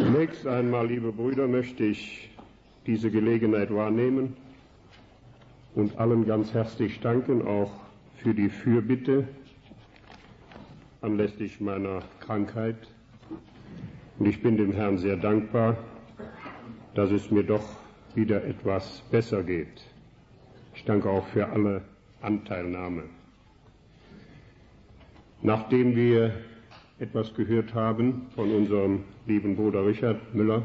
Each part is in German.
Zunächst einmal, liebe Brüder, möchte ich diese Gelegenheit wahrnehmen und allen ganz herzlich danken, auch für die Fürbitte anlässlich meiner Krankheit. Und ich bin dem Herrn sehr dankbar, dass es mir doch wieder etwas besser geht. Ich danke auch für alle Anteilnahme. Nachdem wir etwas gehört haben von unserem lieben Bruder Richard Müller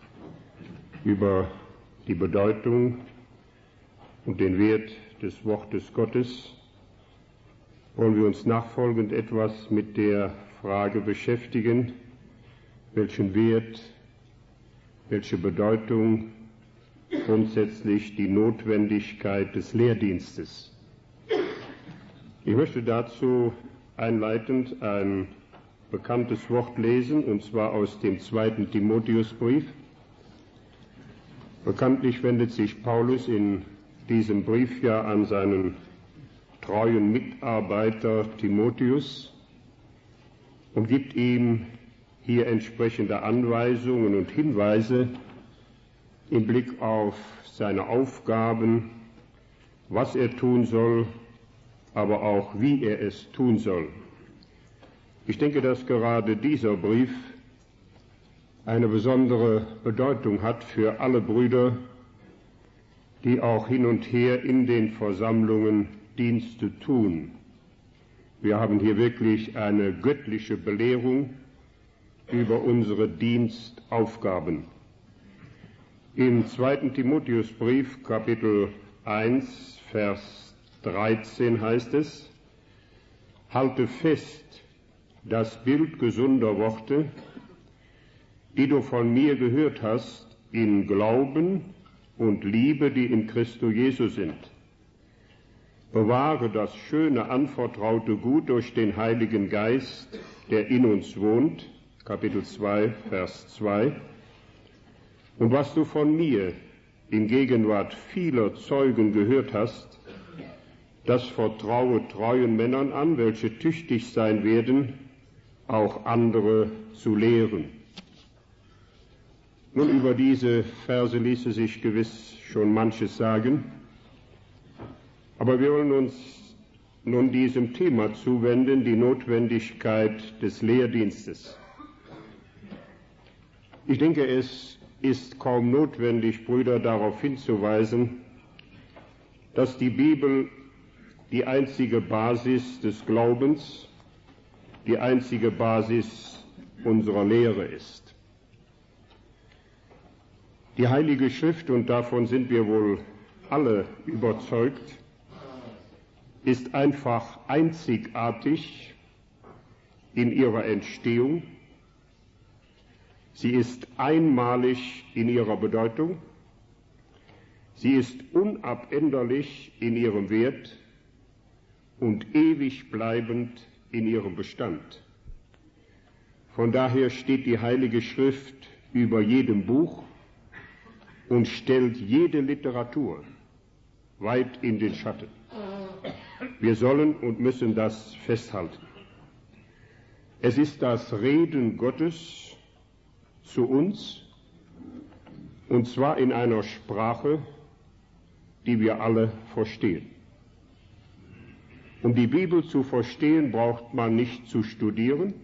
über die Bedeutung und den Wert des Wortes Gottes, wollen wir uns nachfolgend etwas mit der Frage beschäftigen, welchen Wert, welche Bedeutung grundsätzlich die Notwendigkeit des Lehrdienstes. Ich möchte dazu einleitend ein bekanntes Wort lesen, und zwar aus dem 2. Timotheusbrief. Bekanntlich wendet sich Paulus in diesem Brief ja an seinen treuen Mitarbeiter Timotheus und gibt ihm hier entsprechende Anweisungen und Hinweise im Blick auf seine Aufgaben, was er tun soll, aber auch wie er es tun soll. Ich denke, dass gerade dieser Brief eine besondere Bedeutung hat für alle Brüder, die auch hin und her in den Versammlungen Dienste tun. Wir haben hier wirklich eine göttliche Belehrung über unsere Dienstaufgaben. Im 2. Timotheusbrief, Kapitel 1, Vers 13 heißt es: Halte fest das Bild gesunder Worte, die du von mir gehört hast, in Glauben und Liebe, die in Christo Jesu sind. Bewahre das schöne, anvertraute Gut durch den Heiligen Geist, der in uns wohnt, Kapitel 2, Vers 2. Und was du von mir in Gegenwart vieler Zeugen gehört hast, das vertraue treuen Männern an, welche tüchtig sein werden, auch andere zu lehren. Nun, über diese Verse ließe sich gewiss schon manches sagen, aber wir wollen uns nun diesem Thema zuwenden, die Notwendigkeit des Lehrdienstes. Ich denke, es ist kaum notwendig, Brüder, darauf hinzuweisen, dass die Bibel die einzige Basis des Glaubens, die einzige Basis unserer Lehre ist. Die Heilige Schrift, und davon sind wir wohl alle überzeugt, ist einfach einzigartig in ihrer Entstehung. Sie ist einmalig in ihrer Bedeutung. Sie ist unabänderlich in ihrem Wert und ewig bleibend in ihrem Bestand. Von daher steht die Heilige Schrift über jedem Buch und stellt jede Literatur weit in den Schatten. Wir sollen und müssen das festhalten. Es ist das Reden Gottes zu uns, und zwar in einer Sprache, die wir alle verstehen. Um die Bibel zu verstehen, braucht man nicht zu studieren,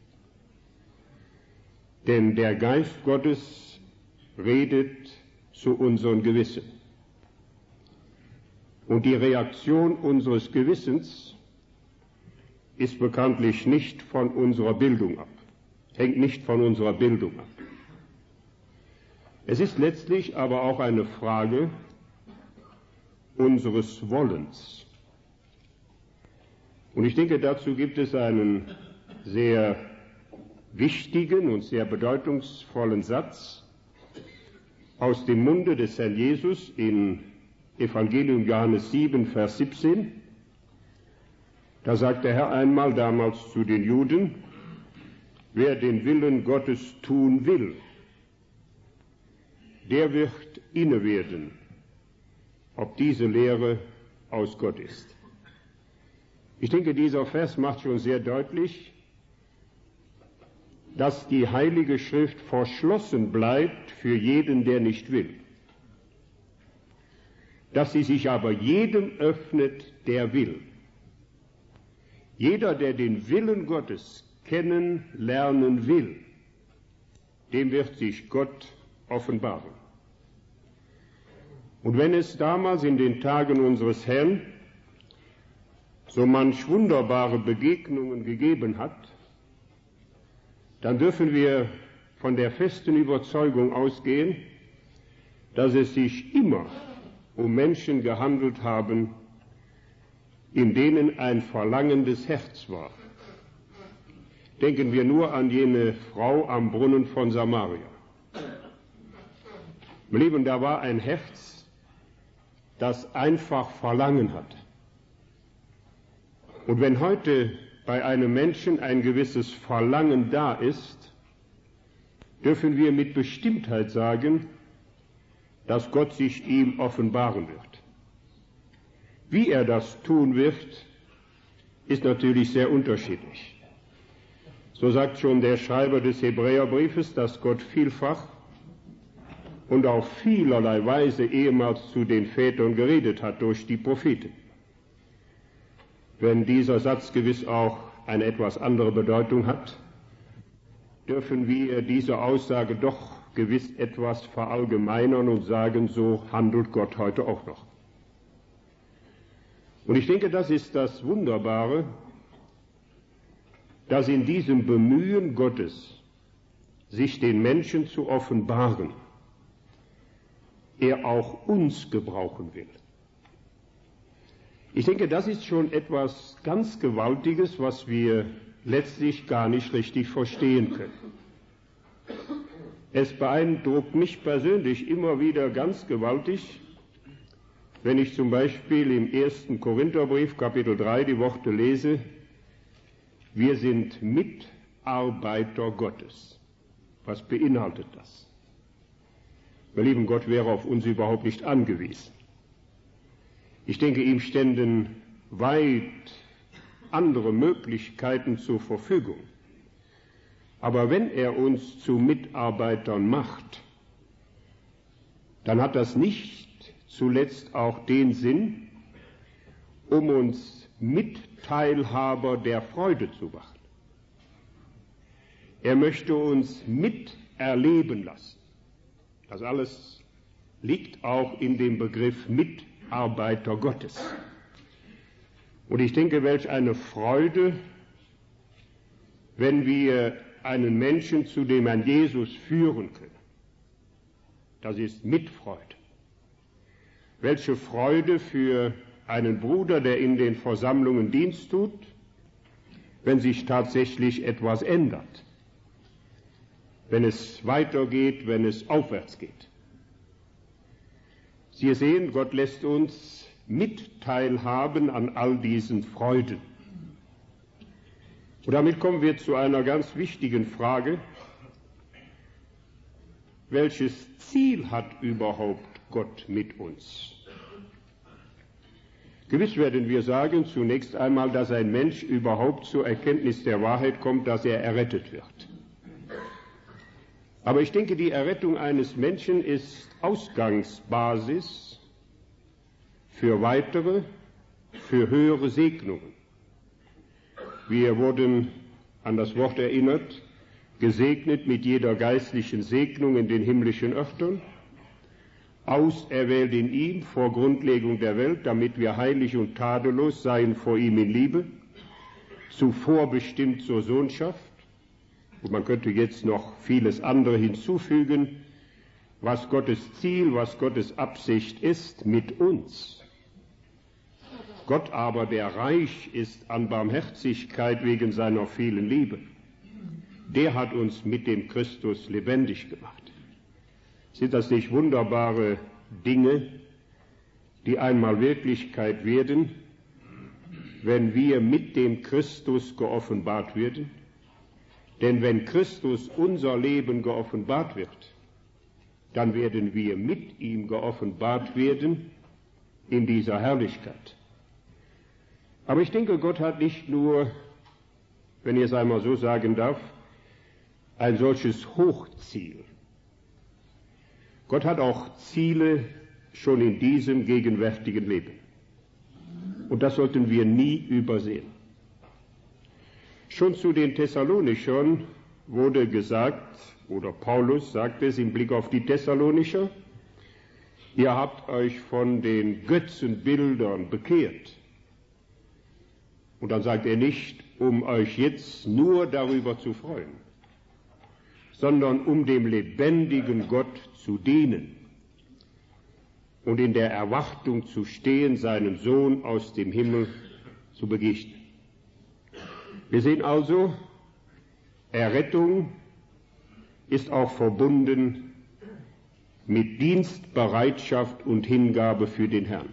denn der Geist Gottes redet zu unserem Gewissen. Und die Reaktion unseres Gewissens ist bekanntlich nicht von unserer Bildung ab, hängt nicht von unserer Bildung ab. Es ist letztlich aber auch eine Frage unseres Wollens. Und ich denke, dazu gibt es einen sehr wichtigen und sehr bedeutungsvollen Satz aus dem Munde des Herrn Jesus in Evangelium Johannes 7, Vers 17. Da sagt der Herr einmal damals zu den Juden: Wer den Willen Gottes tun will, der wird inne werden, ob diese Lehre aus Gott ist. Ich denke, dieser Vers macht schon sehr deutlich, dass die Heilige Schrift verschlossen bleibt für jeden, der nicht will, dass sie sich aber jedem öffnet, der will. Jeder, der den Willen Gottes kennenlernen will, dem wird sich Gott offenbaren. Und wenn es damals in den Tagen unseres Herrn so manch wunderbare Begegnungen gegeben hat, dann dürfen wir von der festen Überzeugung ausgehen, dass es sich immer um Menschen gehandelt haben, in denen ein verlangendes Herz war. Denken wir nur an jene Frau am Brunnen von Samaria. Meine Lieben, da war ein Herz, das einfach Verlangen hatte. Und wenn heute bei einem Menschen ein gewisses Verlangen da ist, dürfen wir mit Bestimmtheit sagen, dass Gott sich ihm offenbaren wird. Wie er das tun wird, ist natürlich sehr unterschiedlich. So sagt schon der Schreiber des Hebräerbriefes, dass Gott vielfach und auf vielerlei Weise ehemals zu den Vätern geredet hat durch die Propheten. Wenn dieser Satz gewiss auch eine etwas andere Bedeutung hat, dürfen wir diese Aussage doch gewiss etwas verallgemeinern und sagen, so handelt Gott heute auch noch. Und ich denke, das ist das Wunderbare, dass in diesem Bemühen Gottes, sich den Menschen zu offenbaren, er auch uns gebrauchen will. Ich denke, das ist schon etwas ganz Gewaltiges, was wir letztlich gar nicht richtig verstehen können. Es beeindruckt mich persönlich immer wieder ganz gewaltig, wenn ich zum Beispiel im 1. Korintherbrief, Kapitel 3, die Worte lese, wir sind Mitarbeiter Gottes. Was beinhaltet das? Mein lieber Gott wäre auf uns überhaupt nicht angewiesen. Ich denke, ihm ständen weit andere Möglichkeiten zur Verfügung. Aber wenn er uns zu Mitarbeitern macht, dann hat das nicht zuletzt auch den Sinn, um uns Mitteilhaber der Freude zu machen. Er möchte uns miterleben lassen. Das alles liegt auch in dem Begriff Mitarbeiter Gottes. Und ich denke, welch eine Freude, wenn wir einen Menschen zu dem Herrn Jesus führen können. Das ist Mitfreude. Welche Freude für einen Bruder, der in den Versammlungen Dienst tut, wenn sich tatsächlich etwas ändert, wenn es weitergeht, wenn es aufwärts geht. Sie sehen, Gott lässt uns mitteilhaben an all diesen Freuden. Und damit kommen wir zu einer ganz wichtigen Frage. Welches Ziel hat überhaupt Gott mit uns? Gewiss werden wir sagen, zunächst einmal, dass ein Mensch überhaupt zur Erkenntnis der Wahrheit kommt, dass er errettet wird. Aber ich denke, die Errettung eines Menschen ist Ausgangsbasis für weitere, für höhere Segnungen. Wir wurden an das Wort erinnert, gesegnet mit jeder geistlichen Segnung in den himmlischen Örtern, auserwählt in ihm vor Grundlegung der Welt, damit wir heilig und tadellos seien vor ihm in Liebe, zuvor bestimmt zur Sohnschaft. Und man könnte jetzt noch vieles andere hinzufügen, was Gottes Ziel, was Gottes Absicht ist mit uns. Gott aber, der reich ist an Barmherzigkeit wegen seiner vielen Liebe, der hat uns mit dem Christus lebendig gemacht. Sind das nicht wunderbare Dinge, die einmal Wirklichkeit werden, wenn wir mit dem Christus geoffenbart werden? Denn wenn Christus unser Leben geoffenbart wird, dann werden wir mit ihm geoffenbart werden in dieser Herrlichkeit. Aber ich denke, Gott hat nicht nur, wenn ich es einmal so sagen darf, ein solches Hochziel. Gott hat auch Ziele schon in diesem gegenwärtigen Leben. Und das sollten wir nie übersehen. Schon zu den Thessalonichern wurde gesagt, oder Paulus sagt es im Blick auf die Thessalonicher, ihr habt euch von den Götzenbildern bekehrt. Und dann sagt er nicht, um euch jetzt nur darüber zu freuen, sondern um dem lebendigen Gott zu dienen und in der Erwartung zu stehen, seinen Sohn aus dem Himmel zu begegnen. Wir sehen also, Errettung ist auch verbunden mit Dienstbereitschaft und Hingabe für den Herrn.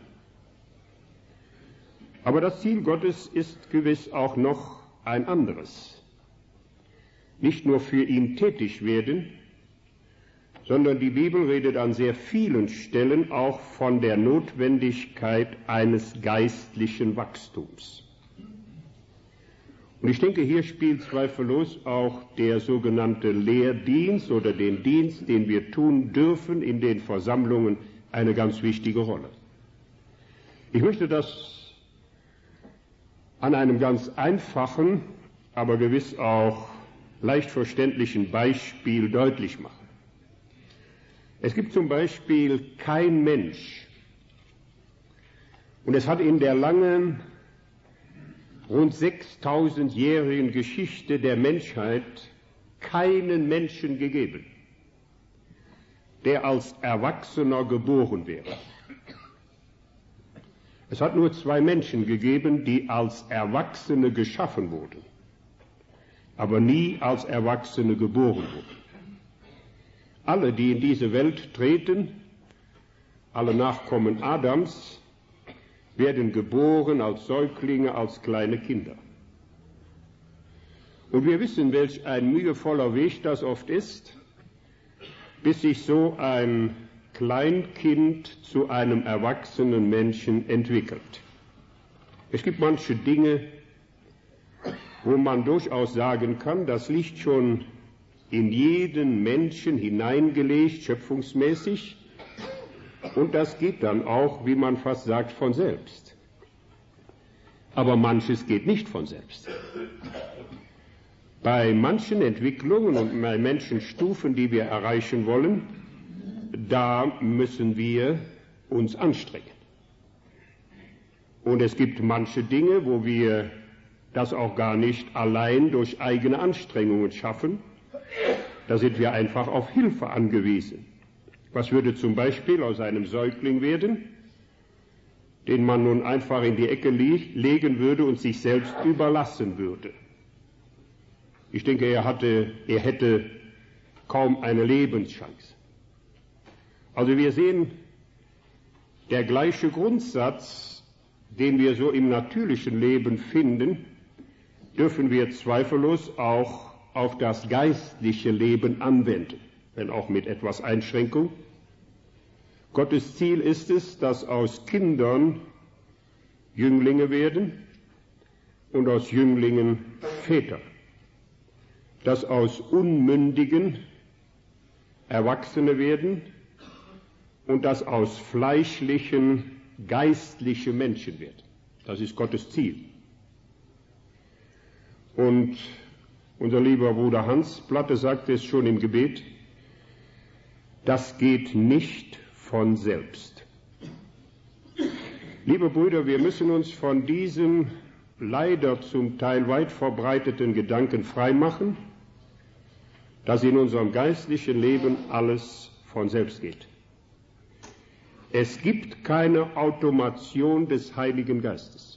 Aber das Ziel Gottes ist gewiss auch noch ein anderes. Nicht nur für ihn tätig werden, sondern die Bibel redet an sehr vielen Stellen auch von der Notwendigkeit eines geistlichen Wachstums. Und ich denke, hier spielt zweifellos auch der sogenannte Lehrdienst oder den Dienst, den wir tun dürfen in den Versammlungen, eine ganz wichtige Rolle. Ich möchte das an einem ganz einfachen, aber gewiss auch leicht verständlichen Beispiel deutlich machen. Es gibt zum Beispiel kein Mensch, und es hat in der langen, rund 6000-jährigen Geschichte der Menschheit keinen Menschen gegeben, der als Erwachsener geboren wäre. Es hat nur 2 Menschen gegeben, die als Erwachsene geschaffen wurden, aber nie als Erwachsene geboren wurden. Alle, die in diese Welt treten, alle Nachkommen Adams, werden geboren als Säuglinge, als kleine Kinder. Und wir wissen, welch ein mühevoller Weg das oft ist, bis sich so ein Kleinkind zu einem erwachsenen Menschen entwickelt. Es gibt manche Dinge, wo man durchaus sagen kann, das liegt schon in jeden Menschen hineingelegt, schöpfungsmäßig, und das geht dann auch, wie man fast sagt, von selbst. Aber manches geht nicht von selbst. Bei manchen Entwicklungen und bei manchen Stufen, die wir erreichen wollen, da müssen wir uns anstrengen. Und es gibt manche Dinge, wo wir das auch gar nicht allein durch eigene Anstrengungen schaffen. Da sind wir einfach auf Hilfe angewiesen. Was würde zum Beispiel aus einem Säugling werden, den man nun einfach in die Ecke legen würde und sich selbst überlassen würde? Ich denke, er hätte kaum eine Lebenschance. Also wir sehen, der gleiche Grundsatz, den wir so im natürlichen Leben finden, dürfen wir zweifellos auch auf das geistliche Leben anwenden, wenn auch mit etwas Einschränkung. Gottes Ziel ist es, dass aus Kindern Jünglinge werden und aus Jünglingen Väter, dass aus Unmündigen Erwachsene werden und dass aus Fleischlichen geistliche Menschen werden. Das ist Gottes Ziel. Und unser lieber Bruder Hans Platte sagte es schon im Gebet, das geht nicht von selbst. Liebe Brüder, wir müssen uns von diesem leider zum Teil weit verbreiteten Gedanken freimachen, dass in unserem geistlichen Leben alles von selbst geht. Es gibt keine Automation des Heiligen Geistes.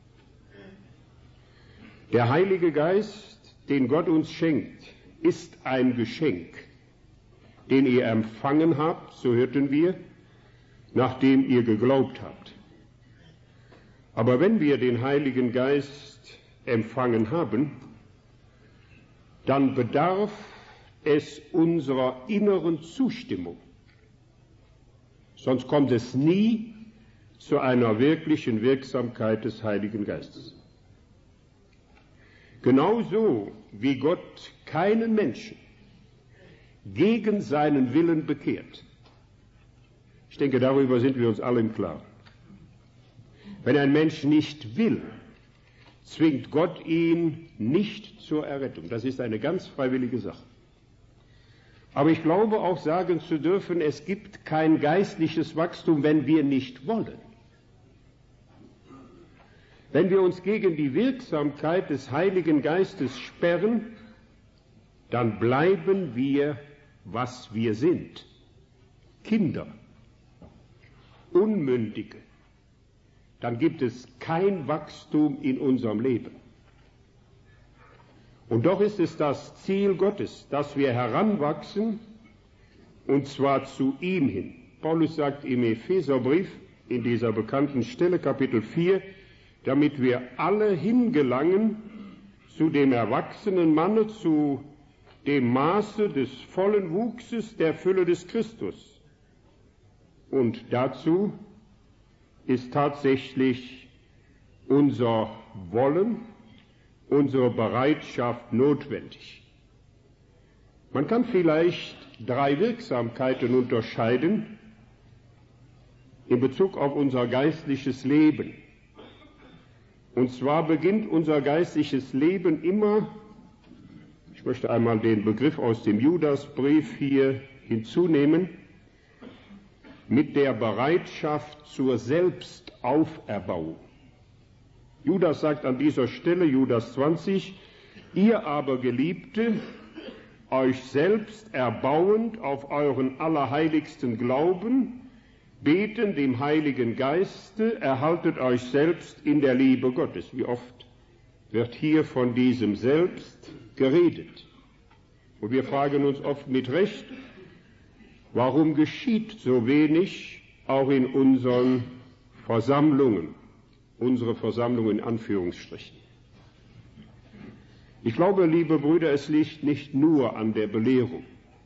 Der Heilige Geist, den Gott uns schenkt, ist ein Geschenk, den ihr empfangen habt, so hörten wir, nachdem ihr geglaubt habt. Aber wenn wir den Heiligen Geist empfangen haben, dann bedarf es unserer inneren Zustimmung. Sonst kommt es nie zu einer wirklichen Wirksamkeit des Heiligen Geistes. Genauso wie Gott keinen Menschen gegen seinen Willen bekehrt. Ich denke, darüber sind wir uns alle im Klaren. Wenn ein Mensch nicht will, zwingt Gott ihn nicht zur Errettung. Das ist eine ganz freiwillige Sache. Aber ich glaube auch sagen zu dürfen, es gibt kein geistliches Wachstum, wenn wir nicht wollen. Wenn wir uns gegen die Wirksamkeit des Heiligen Geistes sperren, dann bleiben wir, was wir sind. Kinder, Unmündige. Dann gibt es kein Wachstum in unserem Leben. Und doch ist es das Ziel Gottes, dass wir heranwachsen, und zwar zu ihm hin. Paulus sagt im Epheserbrief, in dieser bekannten Stelle, Kapitel 4, damit wir alle hingelangen zu dem erwachsenen Manne, zu dem Maße des vollen Wuchses der Fülle des Christus. Und dazu ist tatsächlich unser Wollen, unsere Bereitschaft notwendig. Man kann vielleicht 3 Wirksamkeiten unterscheiden in Bezug auf unser geistliches Leben. Und zwar beginnt unser geistliches Leben immer, ich möchte einmal den Begriff aus dem Judasbrief hier hinzunehmen, mit der Bereitschaft zur Selbstauferbauung. Judas sagt an dieser Stelle, Judas 20, ihr aber Geliebte, euch selbst erbauend auf euren allerheiligsten Glauben, betend im Heiligen Geiste, erhaltet euch selbst in der Liebe Gottes. Wie oft wird hier von diesem Selbst geredet? Und wir fragen uns oft mit Recht, warum geschieht so wenig auch in unseren Versammlungen? Unsere Versammlung in Anführungsstrichen. Ich glaube, liebe Brüder, es liegt nicht nur an der Belehrung.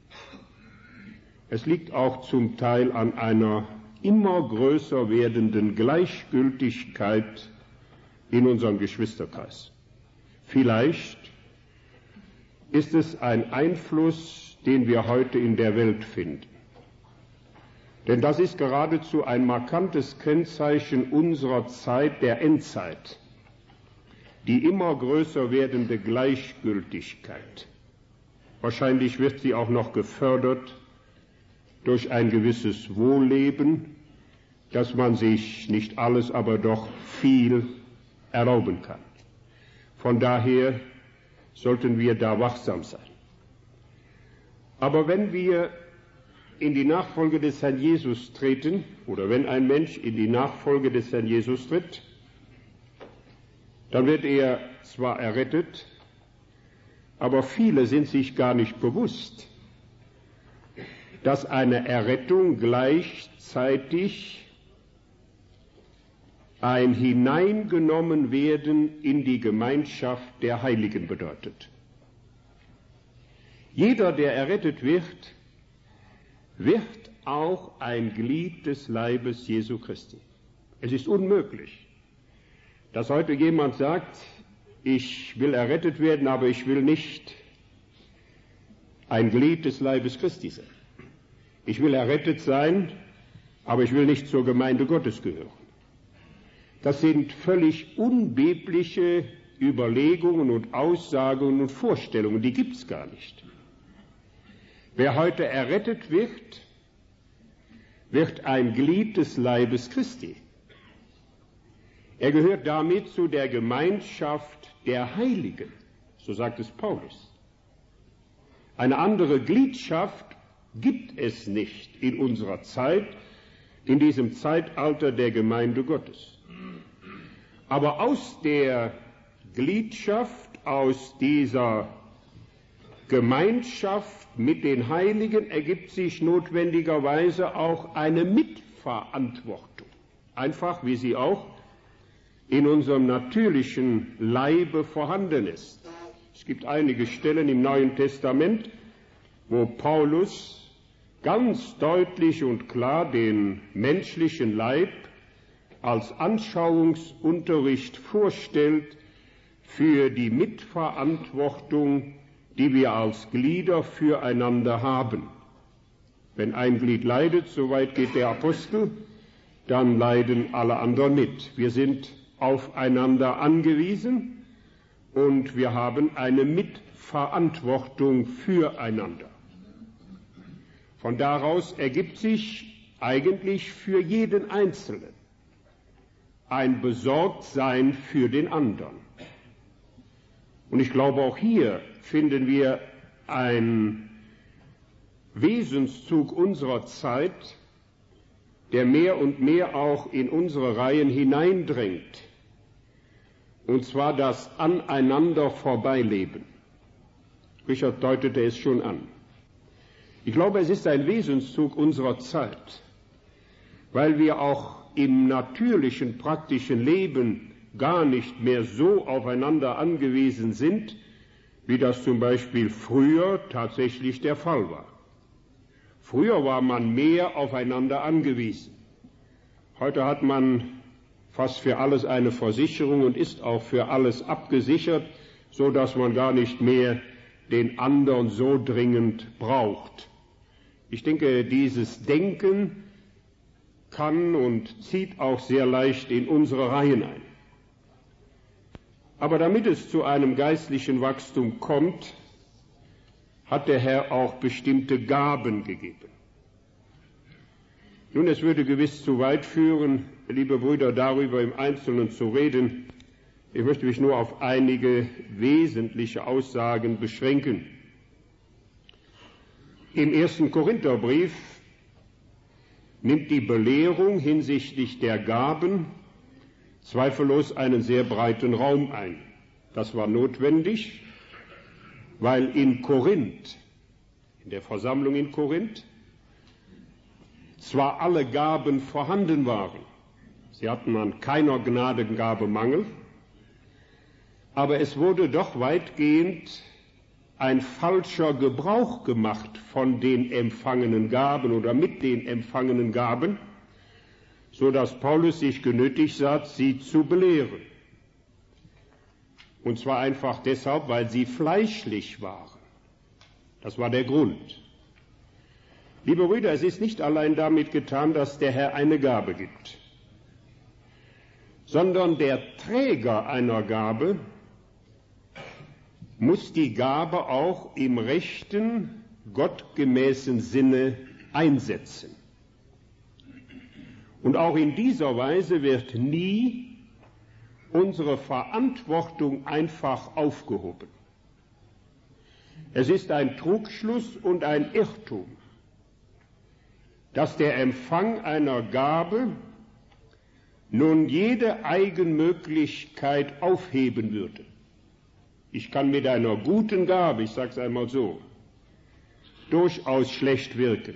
Es liegt auch zum Teil an einer immer größer werdenden Gleichgültigkeit in unserem Geschwisterkreis. Vielleicht ist es ein Einfluss, den wir heute in der Welt finden. Denn das ist geradezu ein markantes Kennzeichen unserer Zeit, der Endzeit. Die immer größer werdende Gleichgültigkeit. Wahrscheinlich wird sie auch noch gefördert durch ein gewisses Wohlleben, dass man sich nicht alles, aber doch viel erlauben kann. Von daher sollten wir da wachsam sein. Aber wenn wir in die Nachfolge des Herrn Jesus treten, oder wenn ein Mensch in die Nachfolge des Herrn Jesus tritt, dann wird er zwar errettet, aber viele sind sich gar nicht bewusst, dass eine Errettung gleichzeitig ein Hineingenommenwerden in die Gemeinschaft der Heiligen bedeutet. Jeder, der errettet wird, wird auch ein Glied des Leibes Jesu Christi. Es ist unmöglich, dass heute jemand sagt, ich will errettet werden, aber ich will nicht ein Glied des Leibes Christi sein. Ich will errettet sein, aber ich will nicht zur Gemeinde Gottes gehören. Das sind völlig unbiblische Überlegungen und Aussagen und Vorstellungen, die gibt es gar nicht. Wer heute errettet wird, wird ein Glied des Leibes Christi. Er gehört damit zu der Gemeinschaft der Heiligen, so sagt es Paulus. Eine andere Gliedschaft gibt es nicht in unserer Zeit, in diesem Zeitalter der Gemeinde Gottes. Aber aus der Gliedschaft, aus dieser Gemeinschaft mit den Heiligen ergibt sich notwendigerweise auch eine Mitverantwortung. Einfach wie sie auch in unserem natürlichen Leibe vorhanden ist. Es gibt einige Stellen im Neuen Testament, wo Paulus ganz deutlich und klar den menschlichen Leib als Anschauungsunterricht vorstellt für die Mitverantwortung die wir als Glieder füreinander haben. Wenn ein Glied leidet, so weit geht der Apostel, dann leiden alle anderen mit. Wir sind aufeinander angewiesen und wir haben eine Mitverantwortung füreinander. Von daraus ergibt sich eigentlich für jeden Einzelnen ein Besorgtsein für den anderen. Und ich glaube, auch hier finden wir einen Wesenszug unserer Zeit, der mehr und mehr auch in unsere Reihen hineindrängt, und zwar das Aneinander vorbeileben. Richard deutete es schon an. Ich glaube, es ist ein Wesenszug unserer Zeit, weil wir auch im natürlichen, praktischen Leben gar nicht mehr so aufeinander angewiesen sind, wie das zum Beispiel früher tatsächlich der Fall war. Früher war man mehr aufeinander angewiesen. Heute hat man fast für alles eine Versicherung und ist auch für alles abgesichert, so dass man gar nicht mehr den anderen so dringend braucht. Ich denke, dieses Denken kann und zieht auch sehr leicht in unsere Reihen ein. Aber damit es zu einem geistlichen Wachstum kommt, hat der Herr auch bestimmte Gaben gegeben. Nun, es würde gewiss zu weit führen, liebe Brüder, darüber im Einzelnen zu reden. Ich möchte mich nur auf einige wesentliche Aussagen beschränken. Im 1. Korintherbrief nimmt die Belehrung hinsichtlich der Gaben zweifellos einen sehr breiten Raum ein. Das war notwendig, weil in Korinth, in der Versammlung in Korinth, zwar alle Gaben vorhanden waren, sie hatten an keiner Gnadengabe Mangel, aber es wurde doch weitgehend ein falscher Gebrauch gemacht von den empfangenen Gaben oder mit den empfangenen Gaben, so dass Paulus sich genötigt sah, sie zu belehren. Und zwar einfach deshalb, weil sie fleischlich waren. Das war der Grund. Liebe Brüder, es ist nicht allein damit getan, dass der Herr eine Gabe gibt, sondern der Träger einer Gabe muss die Gabe auch im rechten, gottgemäßen Sinne einsetzen. Und auch in dieser Weise wird nie unsere Verantwortung einfach aufgehoben. Es ist ein Trugschluss und ein Irrtum, dass der Empfang einer Gabe nun jede Eigenmöglichkeit aufheben würde. Ich kann mit einer guten Gabe, ich sage es einmal so, durchaus schlecht wirken,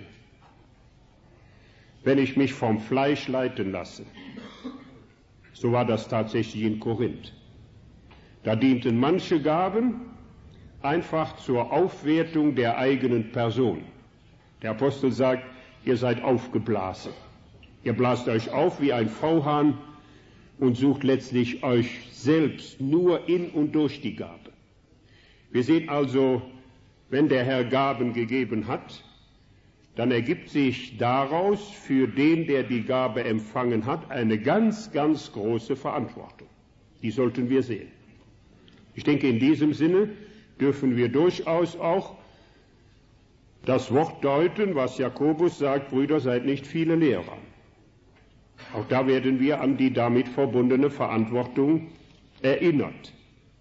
wenn ich mich vom Fleisch leiten lasse. So war das tatsächlich in Korinth. Da dienten manche Gaben einfach zur Aufwertung der eigenen Person. Der Apostel sagt, ihr seid aufgeblasen. Ihr blast euch auf wie ein V-Hahn und sucht letztlich euch selbst nur in und durch die Gabe. Wir sehen also, wenn der Herr Gaben gegeben hat, dann ergibt sich daraus für den, der die Gabe empfangen hat, eine ganz, ganz große Verantwortung. Die sollten wir sehen. Ich denke, in diesem Sinne dürfen wir durchaus auch das Wort deuten, was Jakobus sagt, Brüder, seid nicht viele Lehrer. Auch da werden wir an die damit verbundene Verantwortung erinnert.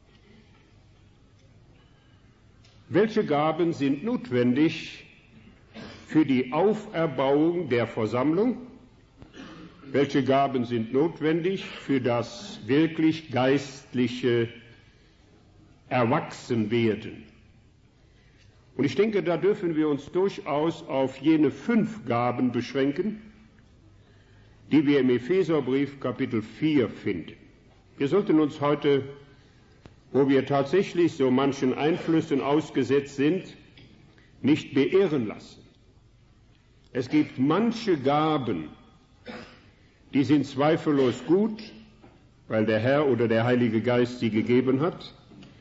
Welche Gaben sind notwendig für die Auferbauung der Versammlung? Welche Gaben sind notwendig für das wirklich geistliche Erwachsenwerden? Und ich denke, da dürfen wir uns durchaus auf jene 5 Gaben beschränken, die wir im Epheserbrief Kapitel 4 finden. Wir sollten uns heute, wo wir tatsächlich so manchen Einflüssen ausgesetzt sind, nicht beirren lassen. Es gibt manche Gaben, die sind zweifellos gut, weil der Herr oder der Heilige Geist sie gegeben hat.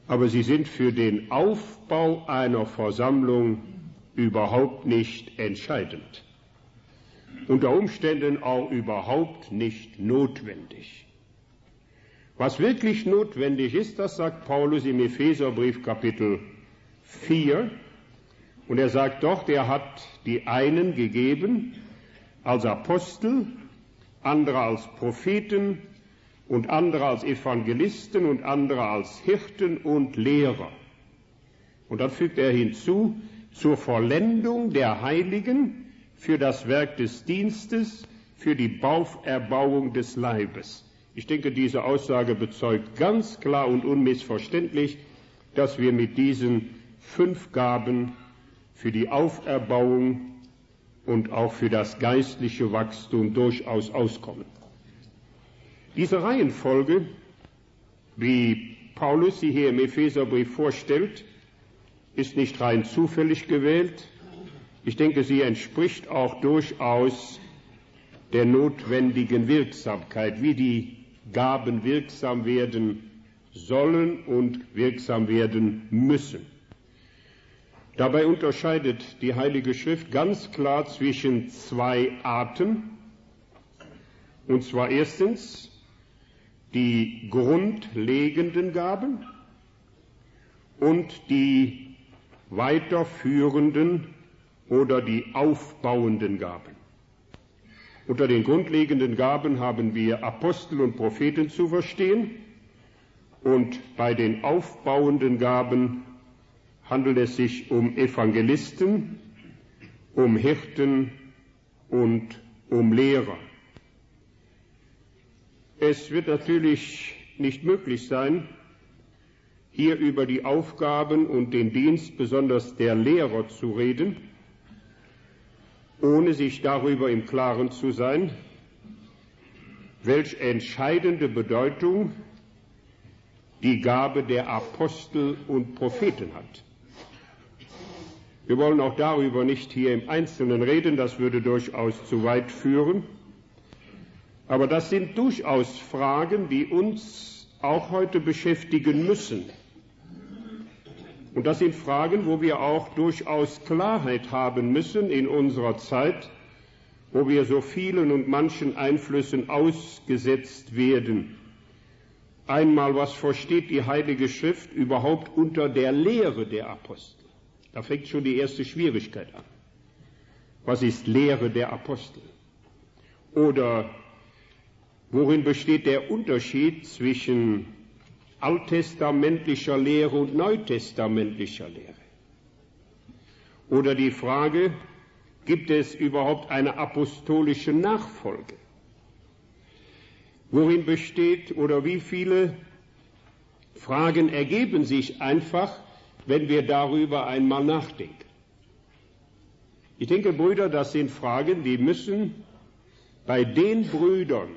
aber sie sind für den Aufbau einer Versammlung überhaupt nicht entscheidend. Unter Umständen auch überhaupt nicht notwendig. Was wirklich notwendig ist, das sagt Paulus im Epheserbrief Kapitel 4. Und er sagt dort, er hat die einen gegeben als Apostel, andere als Propheten und andere als Evangelisten und andere als Hirten und Lehrer. Und dann fügt er hinzu, zur Vollendung der Heiligen, für das Werk des Dienstes, für die Auferbauung des Leibes. Ich denke, diese Aussage bezeugt ganz klar und unmissverständlich, dass wir mit diesen 5 Gaben für die Auferbauung und auch für das geistliche Wachstum durchaus auskommen. Diese Reihenfolge, wie Paulus sie hier im Epheserbrief vorstellt, ist nicht rein zufällig gewählt. Ich denke, sie entspricht auch durchaus der notwendigen Wirksamkeit, wie die Gaben wirksam werden sollen und wirksam werden müssen. Dabei unterscheidet die Heilige Schrift ganz klar zwischen 2 Arten, und zwar erstens die grundlegenden Gaben und die weiterführenden oder die aufbauenden Gaben. Unter den grundlegenden Gaben haben wir Apostel und Propheten zu verstehen, und bei den aufbauenden Gaben handelt es sich um Evangelisten, um Hirten und um Lehrer. Es wird natürlich nicht möglich sein, hier über die Aufgaben und den Dienst besonders der Lehrer zu reden, ohne sich darüber im Klaren zu sein, welch entscheidende Bedeutung die Gabe der Apostel und Propheten hat. Wir wollen auch darüber nicht hier im Einzelnen reden, das würde durchaus zu weit führen. Aber das sind durchaus Fragen, die uns auch heute beschäftigen müssen. Und das sind Fragen, wo wir auch durchaus Klarheit haben müssen in unserer Zeit, wo wir so vielen und manchen Einflüssen ausgesetzt werden. Einmal, was versteht die Heilige Schrift überhaupt unter der Lehre der Apostel? Da fängt schon die erste Schwierigkeit an. Was ist Lehre der Apostel? Oder worin besteht der Unterschied zwischen alttestamentlicher Lehre und neutestamentlicher Lehre? Oder die Frage, gibt es überhaupt eine apostolische Nachfolge? Worin besteht oder wie viele Fragen ergeben sich einfach, wenn wir darüber einmal nachdenken? Ich denke, Brüder, das sind Fragen, die müssen bei den Brüdern,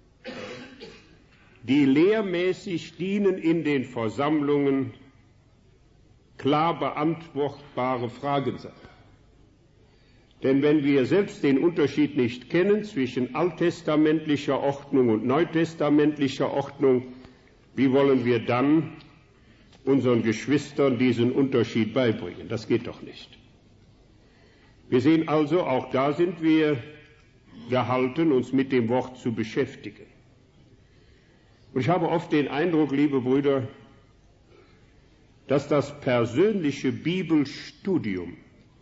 die lehrmäßig dienen in den Versammlungen, klar beantwortbare Fragen sein. Denn wenn wir selbst den Unterschied nicht kennen zwischen alttestamentlicher Ordnung und neutestamentlicher Ordnung, wie wollen wir dann unseren Geschwistern diesen Unterschied beibringen? Das geht doch nicht. Wir sehen also, auch da sind wir gehalten, uns mit dem Wort zu beschäftigen. Und ich habe oft den Eindruck, liebe Brüder, dass das persönliche Bibelstudium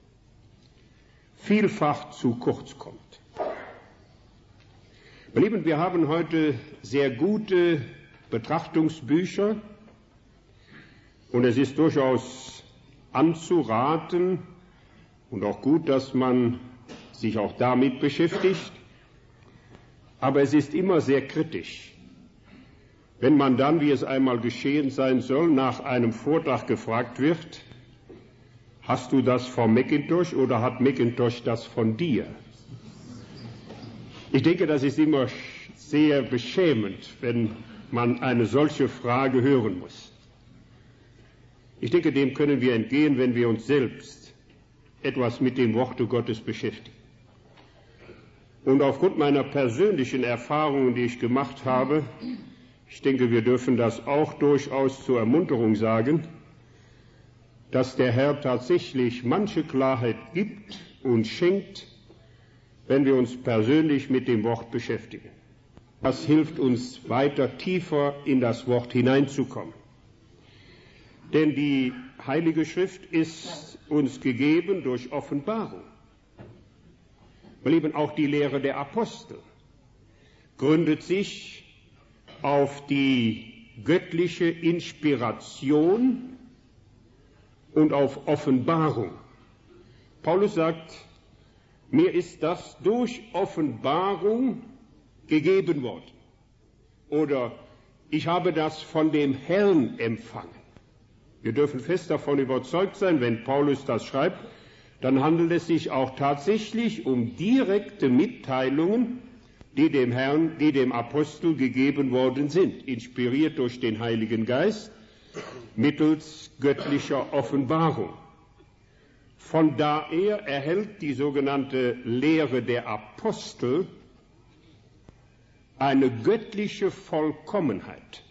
vielfach zu kurz kommt. Meine Lieben, wir haben heute sehr gute Betrachtungsbücher und es ist durchaus anzuraten und auch gut, dass man sich auch damit beschäftigt, aber es ist immer sehr kritisch, wenn man dann, wie es einmal geschehen sein soll, nach einem Vortrag gefragt wird, hast du das von Macintosh oder hat Macintosh das von dir? Ich denke, das ist immer sehr beschämend, wenn man eine solche Frage hören muss. Ich denke, dem können wir entgehen, wenn wir uns selbst etwas mit dem Worte Gottes beschäftigen. Und aufgrund meiner persönlichen Erfahrungen, die ich gemacht habe, Ich denke, wir dürfen das auch durchaus zur Ermunterung sagen, dass der Herr tatsächlich manche Klarheit gibt und schenkt, wenn wir uns persönlich mit dem Wort beschäftigen. Das hilft uns weiter tiefer in das Wort hineinzukommen. Denn die Heilige Schrift ist uns gegeben durch Offenbarung. Weil eben auch die Lehre der Apostel gründet sich auf die göttliche Inspiration und auf Offenbarung. Paulus sagt, mir ist das durch Offenbarung gegeben worden. Oder ich habe das von dem Herrn empfangen. Wir dürfen fest davon überzeugt sein, wenn Paulus das schreibt, dann handelt es sich auch tatsächlich um direkte Mitteilungen, die dem Herrn, die dem Apostel gegeben worden sind, inspiriert durch den Heiligen Geist, mittels göttlicher Offenbarung. Von daher erhält die sogenannte Lehre der Apostel eine göttliche Vollkommenheit.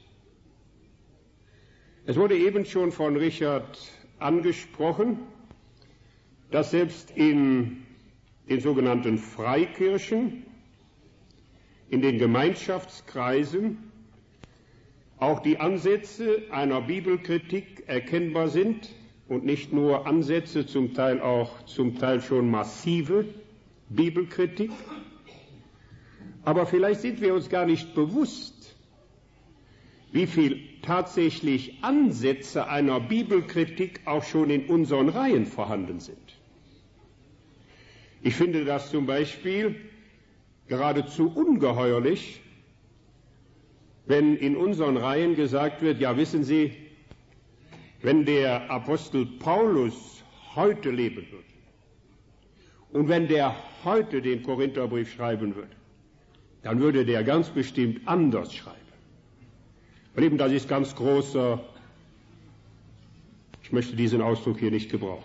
Es wurde eben schon von Richard angesprochen, dass selbst in den sogenannten Freikirchen, in den Gemeinschaftskreisen, auch die Ansätze einer Bibelkritik erkennbar sind und nicht nur Ansätze, zum Teil schon massive Bibelkritik. Aber vielleicht sind wir uns gar nicht bewusst, wie viel tatsächlich Ansätze einer Bibelkritik auch schon in unseren Reihen vorhanden sind. Ich finde das zum Beispiel geradezu ungeheuerlich, wenn in unseren Reihen gesagt wird, ja wissen Sie, wenn der Apostel Paulus heute leben würde und wenn der heute den Korintherbrief schreiben würde, dann würde der ganz bestimmt anders schreiben. Und eben das ist ganz großer, ich möchte diesen Ausdruck hier nicht gebrauchen.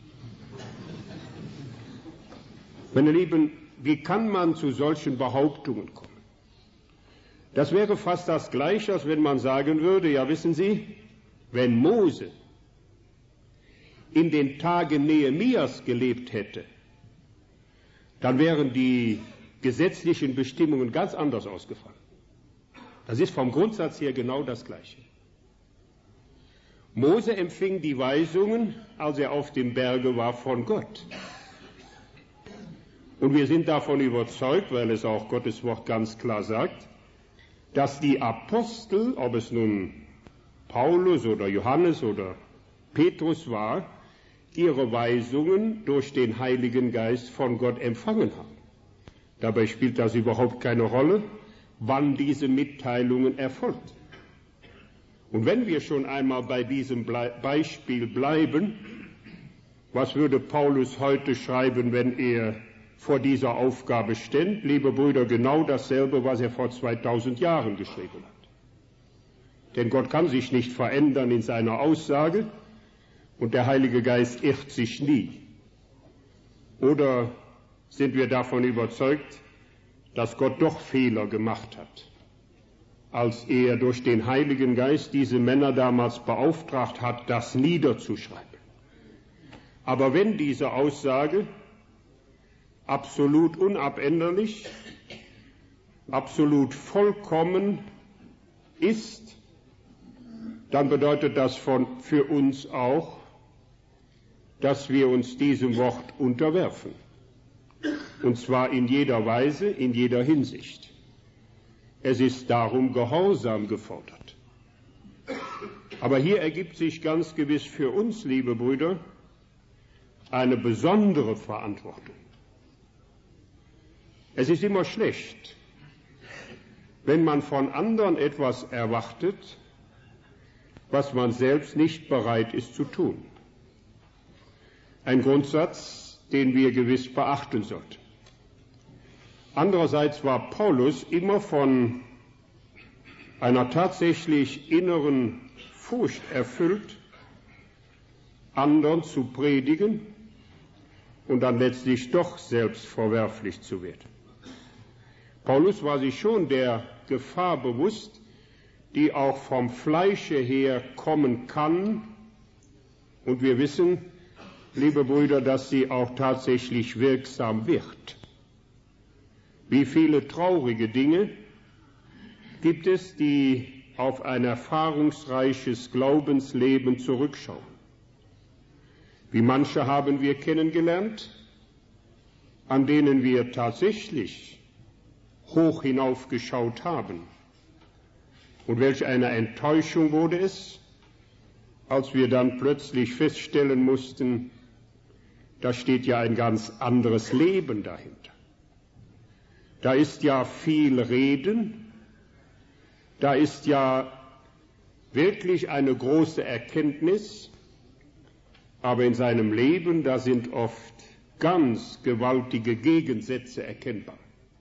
Meine Lieben, wie kann man zu solchen Behauptungen kommen? Das wäre fast das Gleiche, als wenn man sagen würde, ja wissen Sie, wenn Mose in den Tagen Nehemias gelebt hätte, dann wären die gesetzlichen Bestimmungen ganz anders ausgefallen. Das ist vom Grundsatz her genau das Gleiche. Mose empfing die Weisungen, als er auf dem Berge war, von Gott. Und wir sind davon überzeugt, weil es auch Gottes Wort ganz klar sagt, dass die Apostel, ob es nun Paulus oder Johannes oder Petrus war, ihre Weisungen durch den Heiligen Geist von Gott empfangen haben. Dabei spielt das überhaupt keine Rolle, wann diese Mitteilungen erfolgt. Und wenn wir schon einmal bei diesem Beispiel bleiben, was würde Paulus heute schreiben, wenn er vor dieser Aufgabe stände? Liebe Brüder, genau dasselbe, was er vor 2000 Jahren geschrieben hat. Denn Gott kann sich nicht verändern in seiner Aussage und der Heilige Geist irrt sich nie. Oder sind wir davon überzeugt, dass Gott doch Fehler gemacht hat, als er durch den Heiligen Geist diese Männer damals beauftragt hat, das niederzuschreiben? Aber wenn diese Aussage absolut unabänderlich, absolut vollkommen ist, dann bedeutet das für uns auch, dass wir uns diesem Wort unterwerfen. Und zwar in jeder Weise, in jeder Hinsicht. Es ist darum Gehorsam gefordert. Aber hier ergibt sich ganz gewiss für uns, liebe Brüder, eine besondere Verantwortung. Es ist immer schlecht, wenn man von anderen etwas erwartet, was man selbst nicht bereit ist zu tun. Ein Grundsatz, den wir gewiss beachten sollten. Andererseits war Paulus immer von einer tatsächlich inneren Furcht erfüllt, anderen zu predigen und dann letztlich doch selbst verwerflich zu werden. Paulus war sich schon der Gefahr bewusst, die auch vom Fleische her kommen kann. Und wir wissen, liebe Brüder, dass sie auch tatsächlich wirksam wird. Wie viele traurige Dinge gibt es, die auf ein erfahrungsreiches Glaubensleben zurückschauen. Wie manche haben wir kennengelernt, an denen wir tatsächlich hoch hinaufgeschaut haben. Und welch eine Enttäuschung wurde es, als wir dann plötzlich feststellen mussten, da steht ja ein ganz anderes Leben dahinter. Da ist ja viel Reden, da ist ja wirklich eine große Erkenntnis, aber in seinem Leben, da sind oft ganz gewaltige Gegensätze erkennbar.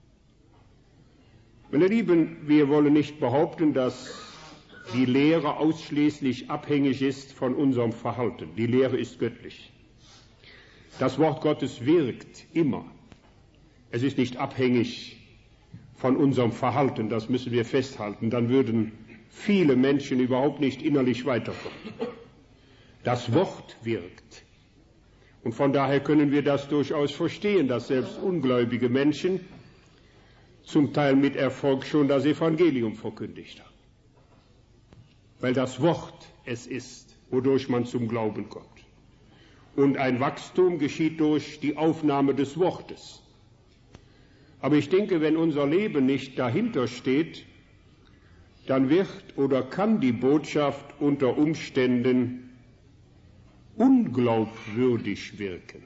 Meine Lieben, wir wollen nicht behaupten, dass die Lehre ausschließlich abhängig ist von unserem Verhalten. Die Lehre ist göttlich. Das Wort Gottes wirkt immer. Es ist nicht abhängig von unserem Verhalten, das müssen wir festhalten. Dann würden viele Menschen überhaupt nicht innerlich weiterkommen. Das Wort wirkt. Und von daher können wir das durchaus verstehen, dass selbst ungläubige Menschen zum Teil mit Erfolg schon das Evangelium verkündigt haben. Weil das Wort es ist, wodurch man zum Glauben kommt. Und ein Wachstum geschieht durch die Aufnahme des Wortes. Aber ich denke, wenn unser Leben nicht dahinter steht, dann wird oder kann die Botschaft unter Umständen unglaubwürdig wirken.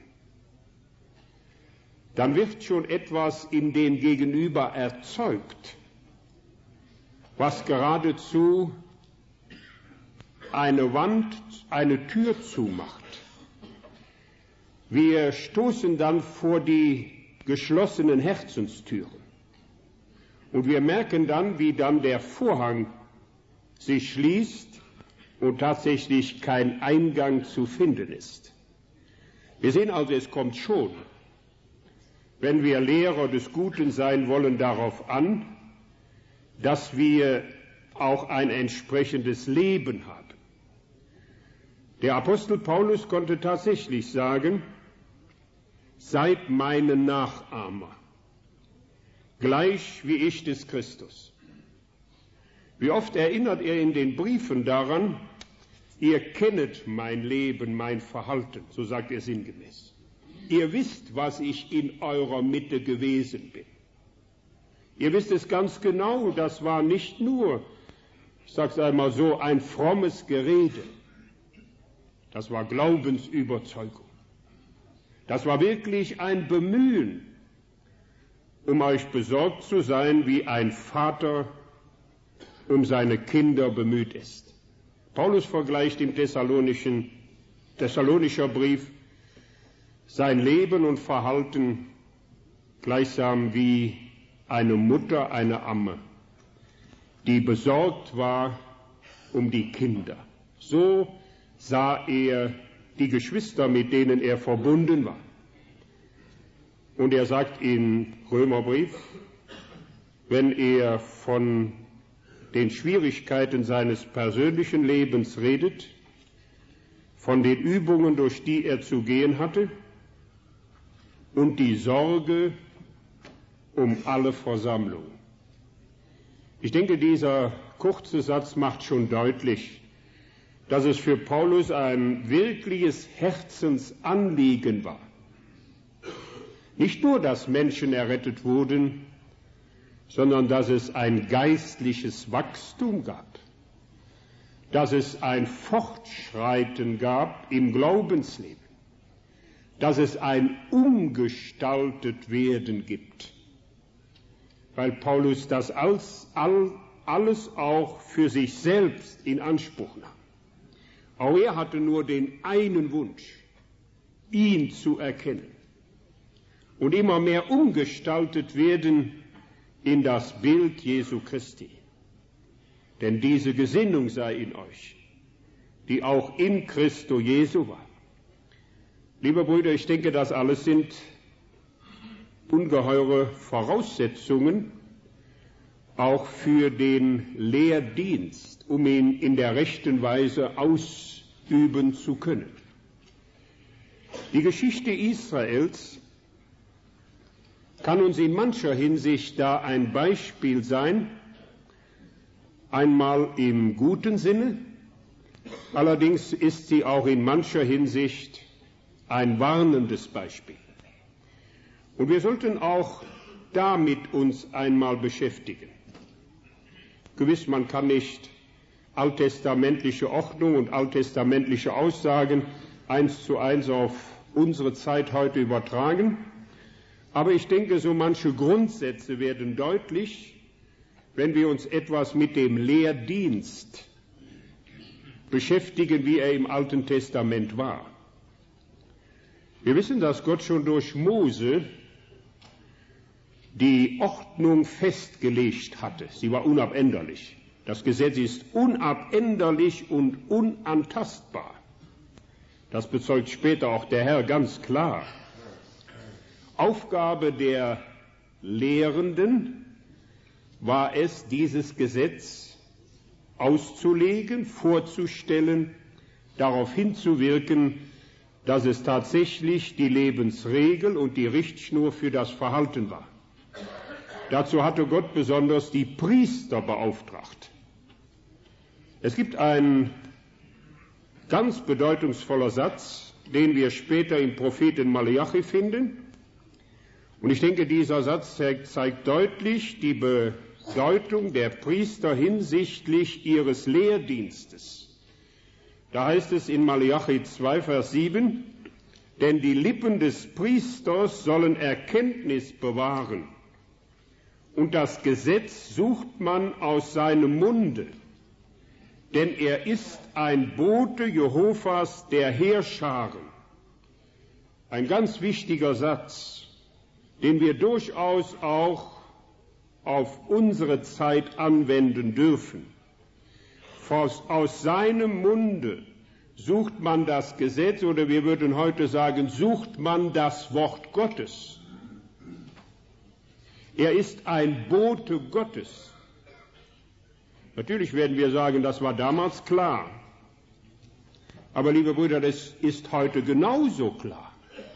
Dann wird schon etwas in den Gegenüber erzeugt, was geradezu eine Wand, eine Tür zumacht. Wir stoßen dann vor die geschlossenen Herzenstüren. Und wir merken dann, wie dann der Vorhang sich schließt und tatsächlich kein Eingang zu finden ist. Wir sehen also, es kommt schon, wenn wir Lehrer des Guten sein wollen, darauf an, dass wir auch ein entsprechendes Leben haben. Der Apostel Paulus konnte tatsächlich sagen, seid meine Nachahmer, gleich wie ich des Christus. Wie oft erinnert er in den Briefen daran, ihr kennet mein Leben, mein Verhalten, so sagt er sinngemäß. Ihr wisst, was ich in eurer Mitte gewesen bin. Ihr wisst es ganz genau, das war nicht nur, ich sage es einmal so, ein frommes Gerede. Das war Glaubensüberzeugung. Das war wirklich ein Bemühen, um euch besorgt zu sein, wie ein Vater um seine Kinder bemüht ist. Paulus vergleicht im Thessalonischer Brief sein Leben und Verhalten gleichsam wie eine Mutter, eine Amme, die besorgt war um die Kinder. So sah er die Geschwister, mit denen er verbunden war. Und er sagt im Römerbrief, wenn er von den Schwierigkeiten seines persönlichen Lebens redet, von den Übungen, durch die er zu gehen hatte, und die Sorge um alle Versammlungen. Ich denke, dieser kurze Satz macht schon deutlich, dass es für Paulus ein wirkliches Herzensanliegen war. Nicht nur, dass Menschen errettet wurden, sondern dass es ein geistliches Wachstum gab, dass es ein Fortschreiten gab im Glaubensleben, dass es ein umgestaltet werden gibt, weil Paulus das alles auch für sich selbst in Anspruch nahm. Auch er hatte nur den einen Wunsch, ihn zu erkennen und immer mehr umgestaltet werden in das Bild Jesu Christi. Denn diese Gesinnung sei in euch, die auch in Christo Jesu war. Liebe Brüder, ich denke, das alles sind ungeheure Voraussetzungen, auch für den Lehrdienst, um ihn in der rechten Weise ausüben zu können. Die Geschichte Israels kann uns in mancher Hinsicht da ein Beispiel sein, einmal im guten Sinne, allerdings ist sie auch in mancher Hinsicht ein warnendes Beispiel. Und wir sollten auch damit uns einmal beschäftigen. Gewiss, man kann nicht alttestamentliche Ordnung und alttestamentliche Aussagen 1:1 auf unsere Zeit heute übertragen, aber ich denke, so manche Grundsätze werden deutlich, wenn wir uns etwas mit dem Lehrdienst beschäftigen, wie er im Alten Testament war. Wir wissen, dass Gott schon durch Mose die Ordnung festgelegt hatte. Sie war unabänderlich. Das Gesetz ist unabänderlich und unantastbar. Das bezeugt später auch der Herr ganz klar. Aufgabe der Lehrenden war es, dieses Gesetz auszulegen, vorzustellen, darauf hinzuwirken, dass es tatsächlich die Lebensregel und die Richtschnur für das Verhalten war. Dazu hatte Gott besonders die Priester beauftragt. Es gibt einen ganz bedeutungsvoller Satz, den wir später im Propheten Malachi finden. Und ich denke, dieser Satz zeigt deutlich die Bedeutung der Priester hinsichtlich ihres Lehrdienstes. Da heißt es in Malachi 2, Vers 7, denn die Lippen des Priesters sollen Erkenntnis bewahren, und das Gesetz sucht man aus seinem Munde, denn er ist ein Bote Jehovas der Heerscharen. Ein ganz wichtiger Satz, den wir durchaus auch auf unsere Zeit anwenden dürfen. Aus seinem Munde sucht man das Gesetz, oder wir würden heute sagen, sucht man das Wort Gottes. Er ist ein Bote Gottes. Natürlich werden wir sagen, das war damals klar. Aber, liebe Brüder, das ist heute genauso klar.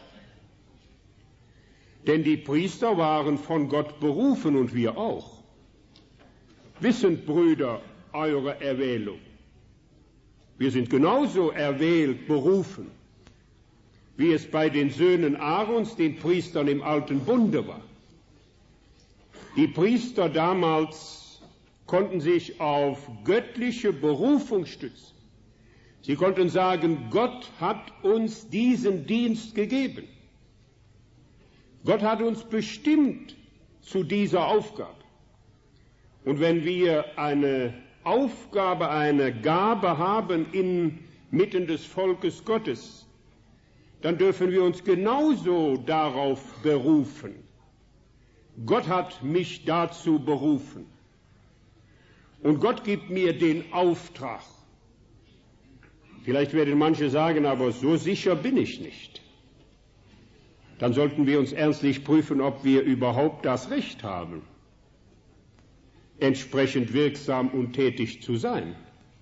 Denn die Priester waren von Gott berufen und wir auch. Wissend, Brüder, eure Erwählung. Wir sind genauso erwählt, berufen, wie es bei den Söhnen Aarons, den Priestern im Alten Bunde war. Die Priester damals konnten sich auf göttliche Berufung stützen. Sie konnten sagen, Gott hat uns diesen Dienst gegeben. Gott hat uns bestimmt zu dieser Aufgabe. Und wenn wir eine Aufgabe, eine Gabe haben inmitten des Volkes Gottes, dann dürfen wir uns genauso darauf berufen. Gott hat mich dazu berufen. Und Gott gibt mir den Auftrag. Vielleicht werden manche sagen, aber so sicher bin ich nicht. Dann sollten wir uns ernstlich prüfen, ob wir überhaupt das Recht haben, entsprechend wirksam und tätig zu sein.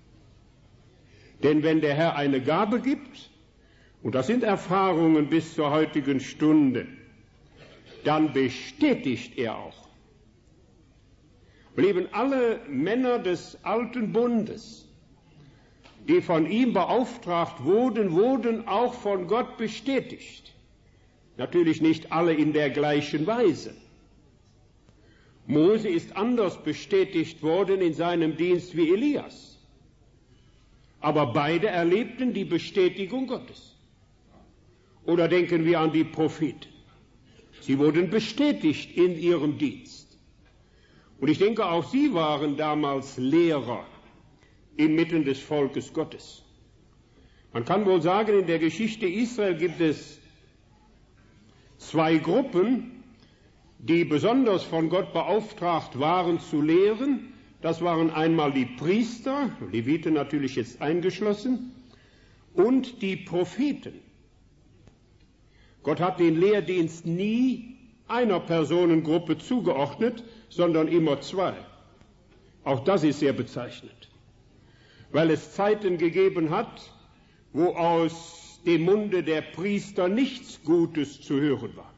Denn wenn der Herr eine Gabe gibt, und das sind Erfahrungen bis zur heutigen Stunde, dann bestätigt er auch. Blieben alle Männer des Alten Bundes, die von ihm beauftragt wurden, wurden auch von Gott bestätigt. Natürlich nicht alle in der gleichen Weise. Mose ist anders bestätigt worden in seinem Dienst wie Elias. Aber beide erlebten die Bestätigung Gottes. Oder denken wir an die Propheten. Sie wurden bestätigt in ihrem Dienst. Und ich denke, auch sie waren damals Lehrer inmitten des Volkes Gottes. Man kann wohl sagen, in der Geschichte Israel gibt es zwei Gruppen, die besonders von Gott beauftragt waren zu lehren. Das waren einmal die Priester, Leviten natürlich jetzt eingeschlossen, und die Propheten. Gott hat den Lehrdienst nie einer Personengruppe zugeordnet, sondern immer zwei. Auch das ist sehr bezeichnend, weil es Zeiten gegeben hat, wo aus dem Munde der Priester nichts Gutes zu hören war.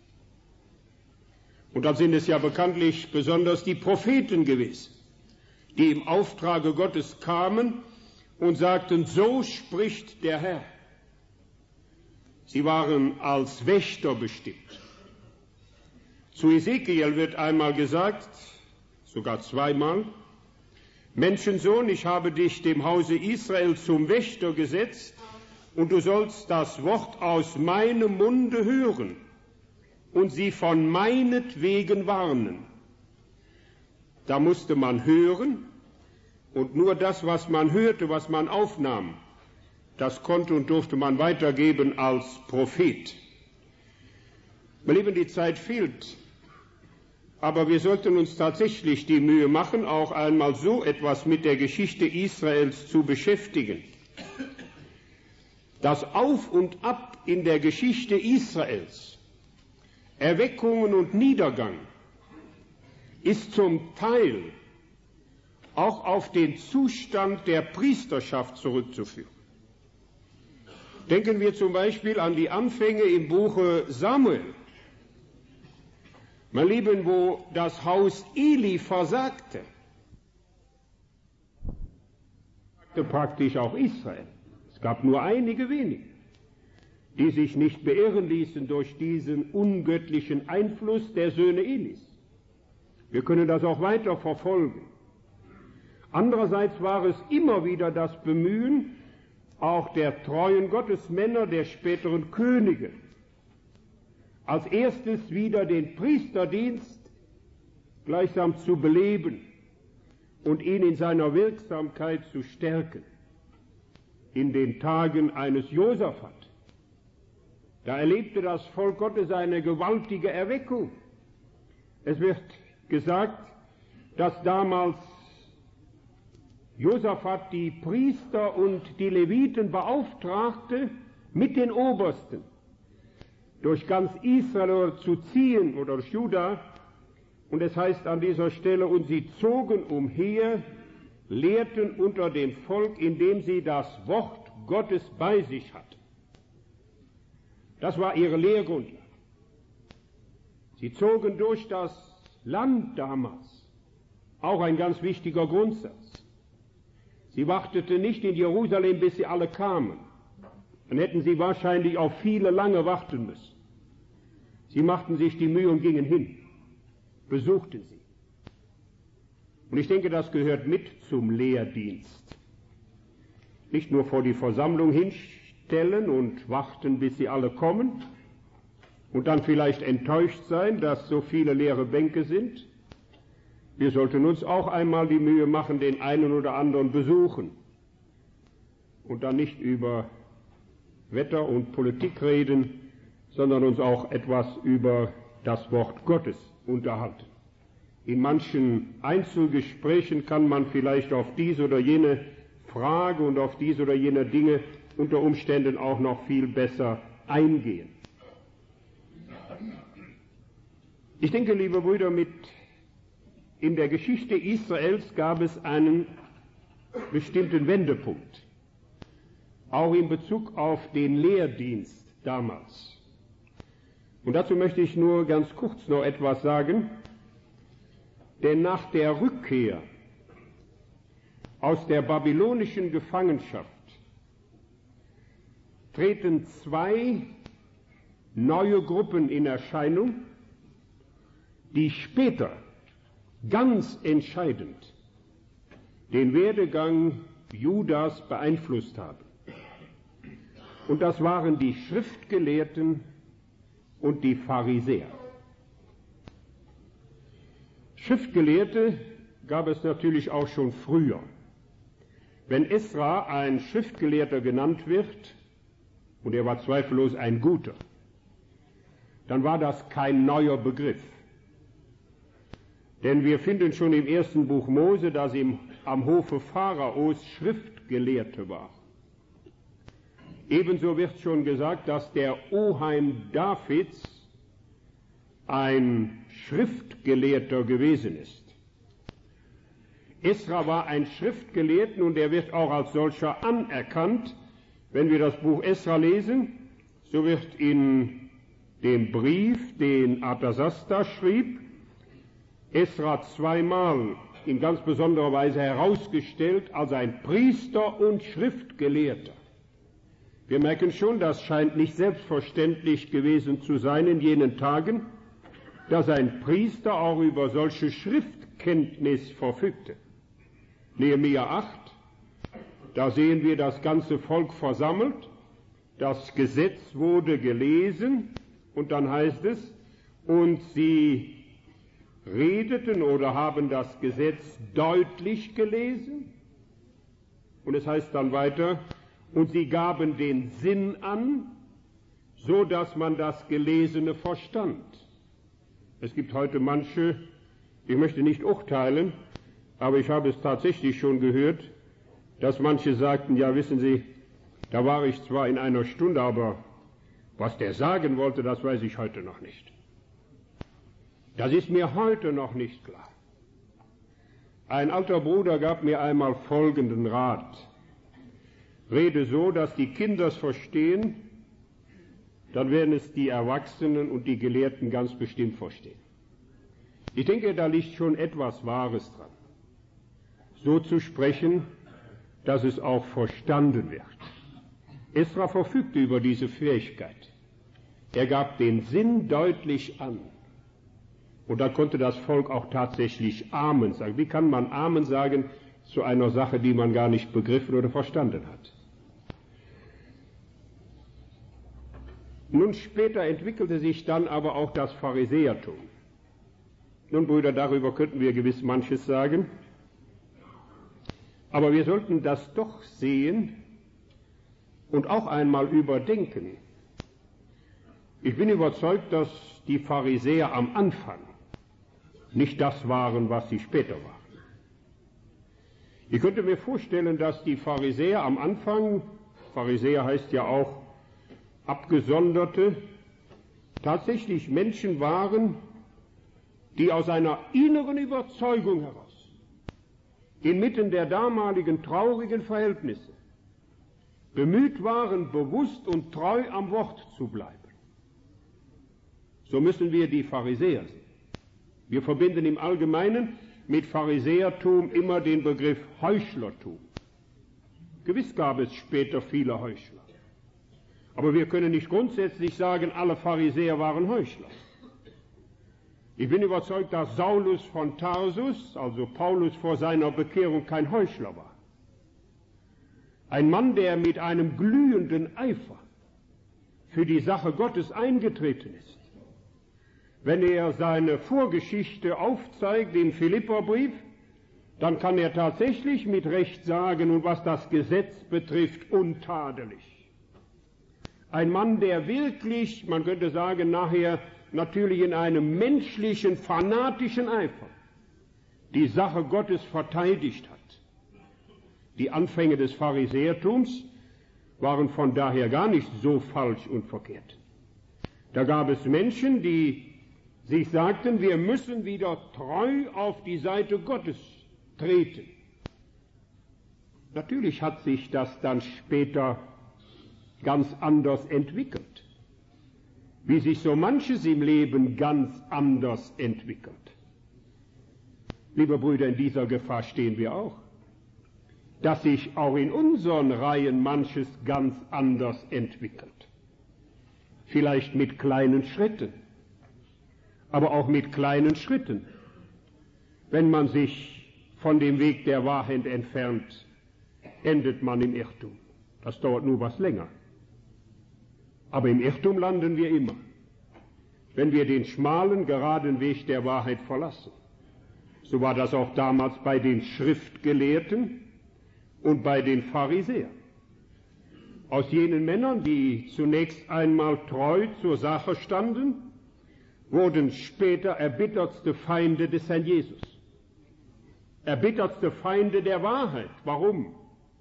Und dann sind es ja bekanntlich besonders die Propheten gewesen, die im Auftrage Gottes kamen und sagten, so spricht der Herr. Sie waren als Wächter bestimmt. Zu Ezekiel wird einmal gesagt, sogar zweimal, Menschensohn, ich habe dich dem Hause Israel zum Wächter gesetzt, und du sollst das Wort aus meinem Munde hören und sie von meinetwegen warnen. Da musste man hören, und nur das, was man hörte, was man aufnahm, das konnte und durfte man weitergeben als Prophet. Meine Lieben, die Zeit fehlt, aber wir sollten uns tatsächlich die Mühe machen, auch einmal so etwas mit der Geschichte Israels zu beschäftigen. Das Auf und Ab in der Geschichte Israels, Erweckungen und Niedergang, ist zum Teil auch auf den Zustand der Priesterschaft zurückzuführen. Denken wir zum Beispiel an die Anfänge im Buche Samuel. Mein Lieben, wo das Haus Eli versagte, sagte praktisch auch Israel. Es gab nur einige wenige, die sich nicht beirren ließen durch diesen ungöttlichen Einfluss der Söhne Elis. Wir können das auch weiter verfolgen. Andererseits war es immer wieder das Bemühen auch der treuen Gottesmänner, der späteren Könige, als erstes wieder den Priesterdienst gleichsam zu beleben und ihn in seiner Wirksamkeit zu stärken. In den Tagen eines Josaphat, da erlebte das Volk Gottes eine gewaltige Erweckung. Es wird gesagt, dass damals Josaphat die Priester und die Leviten beauftragte, mit den Obersten durch ganz Israel zu ziehen oder durch Juda. Und es heißt an dieser Stelle, und sie zogen umher, lehrten unter dem Volk, indem sie das Wort Gottes bei sich hatten. Das war ihre Lehrgrundlage. Sie zogen durch das Land damals, auch ein ganz wichtiger Grundsatz. Sie warteten nicht in Jerusalem, bis sie alle kamen. Dann hätten sie wahrscheinlich auf viele lange warten müssen. Sie machten sich die Mühe und gingen hin, besuchten sie. Und ich denke, das gehört mit zum Lehrdienst. Nicht nur vor die Versammlung hinstellen und warten, bis sie alle kommen und dann vielleicht enttäuscht sein, dass so viele leere Bänke sind. Wir sollten uns auch einmal die Mühe machen, den einen oder anderen besuchen und dann nicht über Wetter und Politik reden, sondern uns auch etwas über das Wort Gottes unterhalten. In manchen Einzelgesprächen kann man vielleicht auf diese oder jene Frage und auf diese oder jene Dinge unter Umständen auch noch viel besser eingehen. Ich denke, liebe Brüder, in der Geschichte Israels gab es einen bestimmten Wendepunkt, auch in Bezug auf den Lehrdienst damals. Und dazu möchte ich nur ganz kurz noch etwas sagen, denn nach der Rückkehr aus der babylonischen Gefangenschaft treten zwei neue Gruppen in Erscheinung, die später ganz entscheidend den Werdegang Judas beeinflusst haben. Und das waren die Schriftgelehrten und die Pharisäer. Schriftgelehrte gab es natürlich auch schon früher. Wenn Esra ein Schriftgelehrter genannt wird, und er war zweifellos ein guter, dann war das kein neuer Begriff. Denn wir finden schon im ersten Buch Mose, dass am Hofe Pharaos Schriftgelehrte war. Ebenso wird schon gesagt, dass der Oheim Davids ein Schriftgelehrter gewesen ist. Esra war ein Schriftgelehrter und er wird auch als solcher anerkannt. Wenn wir das Buch Esra lesen, so wird in dem Brief, den Arthasasta schrieb, Esra zweimal in ganz besonderer Weise herausgestellt als ein Priester und Schriftgelehrter. Wir merken schon, das scheint nicht selbstverständlich gewesen zu sein in jenen Tagen, dass ein Priester auch über solche Schriftkenntnis verfügte. Nehemia 8, da sehen wir das ganze Volk versammelt, das Gesetz wurde gelesen und dann heißt es, und sie redeten oder haben das Gesetz deutlich gelesen und es heißt dann weiter, und sie gaben den Sinn an, so dass man das Gelesene verstand. Es gibt heute manche, ich möchte nicht urteilen, aber ich habe es tatsächlich schon gehört, dass manche sagten, ja wissen Sie, da war ich zwar in einer Stunde, aber was der sagen wollte, das weiß ich heute noch nicht. Das ist mir heute noch nicht klar. Ein alter Bruder gab mir einmal folgenden Rat. Rede so, dass die Kinder es verstehen, dann werden es die Erwachsenen und die Gelehrten ganz bestimmt verstehen. Ich denke, da liegt schon etwas Wahres dran, so zu sprechen, dass es auch verstanden wird. Esra verfügte über diese Fähigkeit. Er gab den Sinn deutlich an. Und da konnte das Volk auch tatsächlich Amen sagen. Wie kann man Amen sagen zu einer Sache, die man gar nicht begriffen oder verstanden hat? Nun später entwickelte sich dann aber auch das Pharisäertum. Nun, Brüder, darüber könnten wir gewiss manches sagen, aber wir sollten das doch sehen und auch einmal überdenken. Ich bin überzeugt, dass die Pharisäer am Anfang nicht das waren, was sie später waren. Ich könnte mir vorstellen, dass die Pharisäer am Anfang, Pharisäer heißt ja auch Abgesonderte, tatsächlich Menschen waren, die aus einer inneren Überzeugung heraus, inmitten der damaligen traurigen Verhältnisse, bemüht waren, bewusst und treu am Wort zu bleiben. So müssen wir die Pharisäer sehen. Wir verbinden im Allgemeinen mit Pharisäertum immer den Begriff Heuchlertum. Gewiss gab es später viele Heuchler. Aber wir können nicht grundsätzlich sagen, alle Pharisäer waren Heuchler. Ich bin überzeugt, dass Saulus von Tarsus, also Paulus vor seiner Bekehrung, kein Heuchler war. Ein Mann, der mit einem glühenden Eifer für die Sache Gottes eingetreten ist. Wenn er seine Vorgeschichte aufzeigt im Philipperbrief, dann kann er tatsächlich mit Recht sagen, und was das Gesetz betrifft, untadelig. Ein Mann, der wirklich, man könnte sagen, nachher natürlich in einem menschlichen, fanatischen Eifer die Sache Gottes verteidigt hat. Die Anfänge des Pharisäertums waren von daher gar nicht so falsch und verkehrt. Da gab es Menschen, die sich sagten, wir müssen wieder treu auf die Seite Gottes treten. Natürlich hat sich das dann später ganz anders entwickelt, wie sich so manches im Leben ganz anders entwickelt. Liebe Brüder, in dieser Gefahr stehen wir auch, dass sich auch in unseren Reihen manches ganz anders entwickelt. Vielleicht mit kleinen Schritten, aber auch mit kleinen Schritten. Wenn man sich von dem Weg der Wahrheit entfernt, endet man im Irrtum. Das dauert nur was länger. Aber im Irrtum landen wir immer, wenn wir den schmalen, geraden Weg der Wahrheit verlassen. So war das auch damals bei den Schriftgelehrten und bei den Pharisäern. Aus jenen Männern, die zunächst einmal treu zur Sache standen, wurden später erbittertste Feinde des Herrn Jesus. Erbittertste Feinde der Wahrheit. Warum?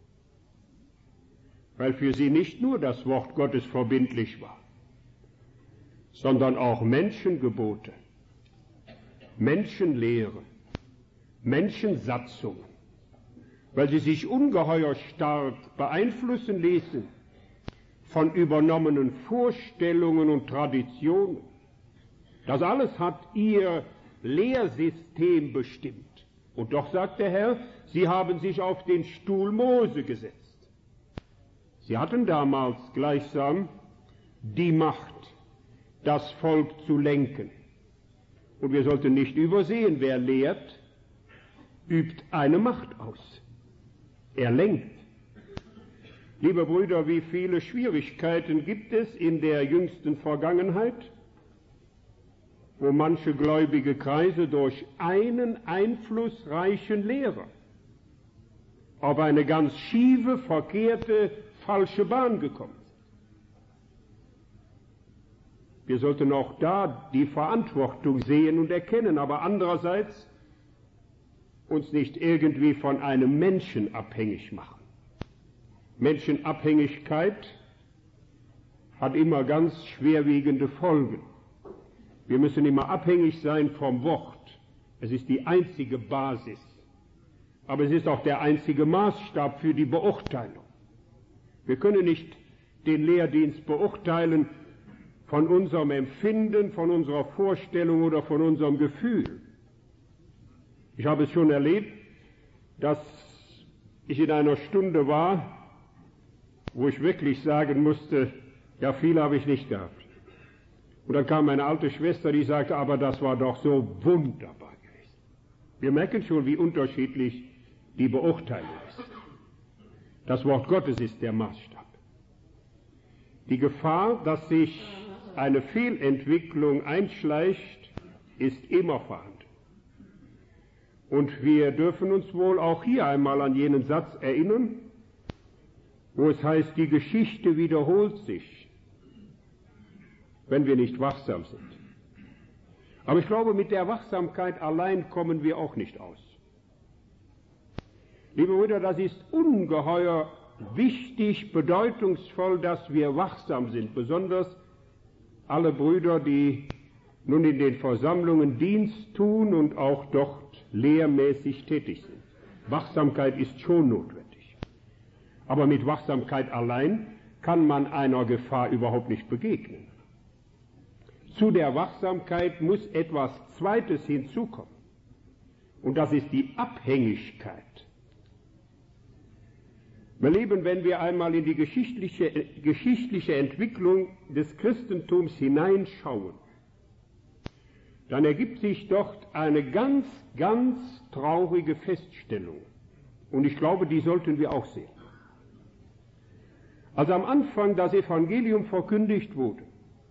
Weil für sie nicht nur das Wort Gottes verbindlich war, sondern auch Menschengebote, Menschenlehre, Menschensatzungen. weil sie sich ungeheuer stark beeinflussen ließen von übernommenen Vorstellungen und Traditionen. Das alles hat ihr Lehrsystem bestimmt. Und doch sagt der Herr, sie haben sich auf den Stuhl Mose gesetzt. Sie hatten damals gleichsam die Macht, das Volk zu lenken. Und wir sollten nicht übersehen, wer lehrt, übt eine Macht aus. Er lenkt. Liebe Brüder, wie viele Schwierigkeiten gibt es in der jüngsten Vergangenheit, wo manche gläubige Kreise durch einen einflussreichen Lehrer auf eine ganz schiefe, verkehrte, falsche Bahn gekommen sind. Wir sollten auch da die Verantwortung sehen und erkennen, aber andererseits uns nicht irgendwie von einem Menschen abhängig machen. Menschenabhängigkeit hat immer ganz schwerwiegende Folgen. Wir müssen immer abhängig sein vom Wort. Es ist die einzige Basis. Aber es ist auch der einzige Maßstab für die Beurteilung. Wir können nicht den Lehrdienst beurteilen von unserem Empfinden, von unserer Vorstellung oder von unserem Gefühl. Ich habe es schon erlebt, dass ich in einer Stunde war, wo ich wirklich sagen musste, ja, viel habe ich nicht gehabt. Und dann kam meine alte Schwester, die sagte, aber das war doch so wunderbar gewesen. Wir merken schon, wie unterschiedlich die Beurteilung ist. Das Wort Gottes ist der Maßstab. Die Gefahr, dass sich eine Fehlentwicklung einschleicht, ist immer vorhanden. Und wir dürfen uns wohl auch hier einmal an jenen Satz erinnern, wo es heißt, die Geschichte wiederholt sich, wenn wir nicht wachsam sind. Aber ich glaube, mit der Wachsamkeit allein kommen wir auch nicht aus. Liebe Brüder, das ist ungeheuer wichtig, bedeutungsvoll, dass wir wachsam sind, besonders alle Brüder, die nun in den Versammlungen Dienst tun und auch dort lehrmäßig tätig sind. Wachsamkeit ist schon notwendig. Aber mit Wachsamkeit allein kann man einer Gefahr überhaupt nicht begegnen. Zu der Wachsamkeit muss etwas Zweites hinzukommen. Und das ist die Abhängigkeit. Mein Lieben, wenn wir einmal in die geschichtliche Entwicklung des Christentums hineinschauen, dann ergibt sich dort eine ganz, ganz traurige Feststellung. Und ich glaube, die sollten wir auch sehen. Als am Anfang das Evangelium verkündigt wurde,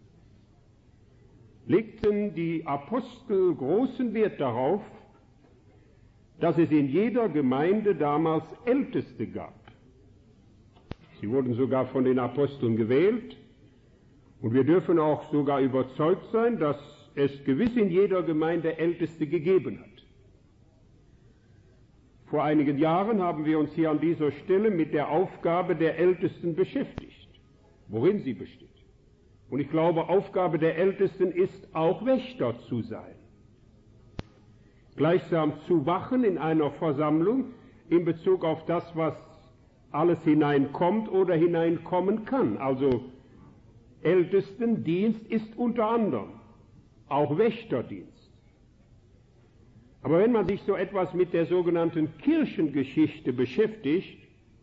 legten die Apostel großen Wert darauf, dass es in jeder Gemeinde damals Älteste gab. Sie wurden sogar von den Aposteln gewählt, und wir dürfen auch sogar überzeugt sein, dass es gewiss in jeder Gemeinde Älteste gegeben hat. Vor einigen Jahren haben wir uns hier an dieser Stelle mit der Aufgabe der Ältesten beschäftigt, worin sie besteht. Und ich glaube, Aufgabe der Ältesten ist auch Wächter zu sein. Gleichsam zu wachen in einer Versammlung in Bezug auf das, was alles hineinkommt oder hineinkommen kann. Also Ältestendienst ist unter anderem auch Wächterdienst. Aber wenn man sich so etwas mit der sogenannten Kirchengeschichte beschäftigt,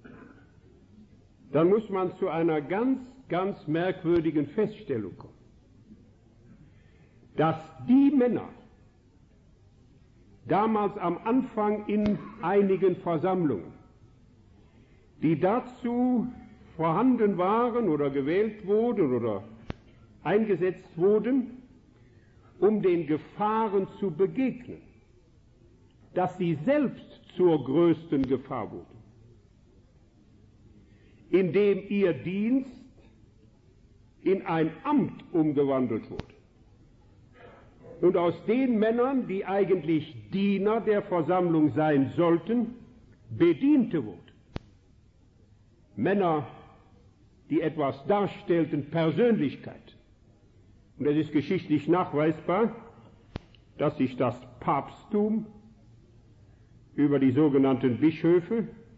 dann muss man zu einer ganz, ganz merkwürdigen Feststellung kommen, dass die Männer damals am Anfang in einigen Versammlungen, die dazu vorhanden waren oder gewählt wurden oder eingesetzt wurden, um den Gefahren zu begegnen, dass sie selbst zur größten Gefahr wurden, indem ihr Dienst in ein Amt umgewandelt wurde. Und aus den Männern, die eigentlich Diener der Versammlung sein sollten, Bediente wurden. Männer, die etwas darstellten, Persönlichkeit. Und es ist geschichtlich nachweisbar, dass sich das Papsttum über die sogenannten Bischöfe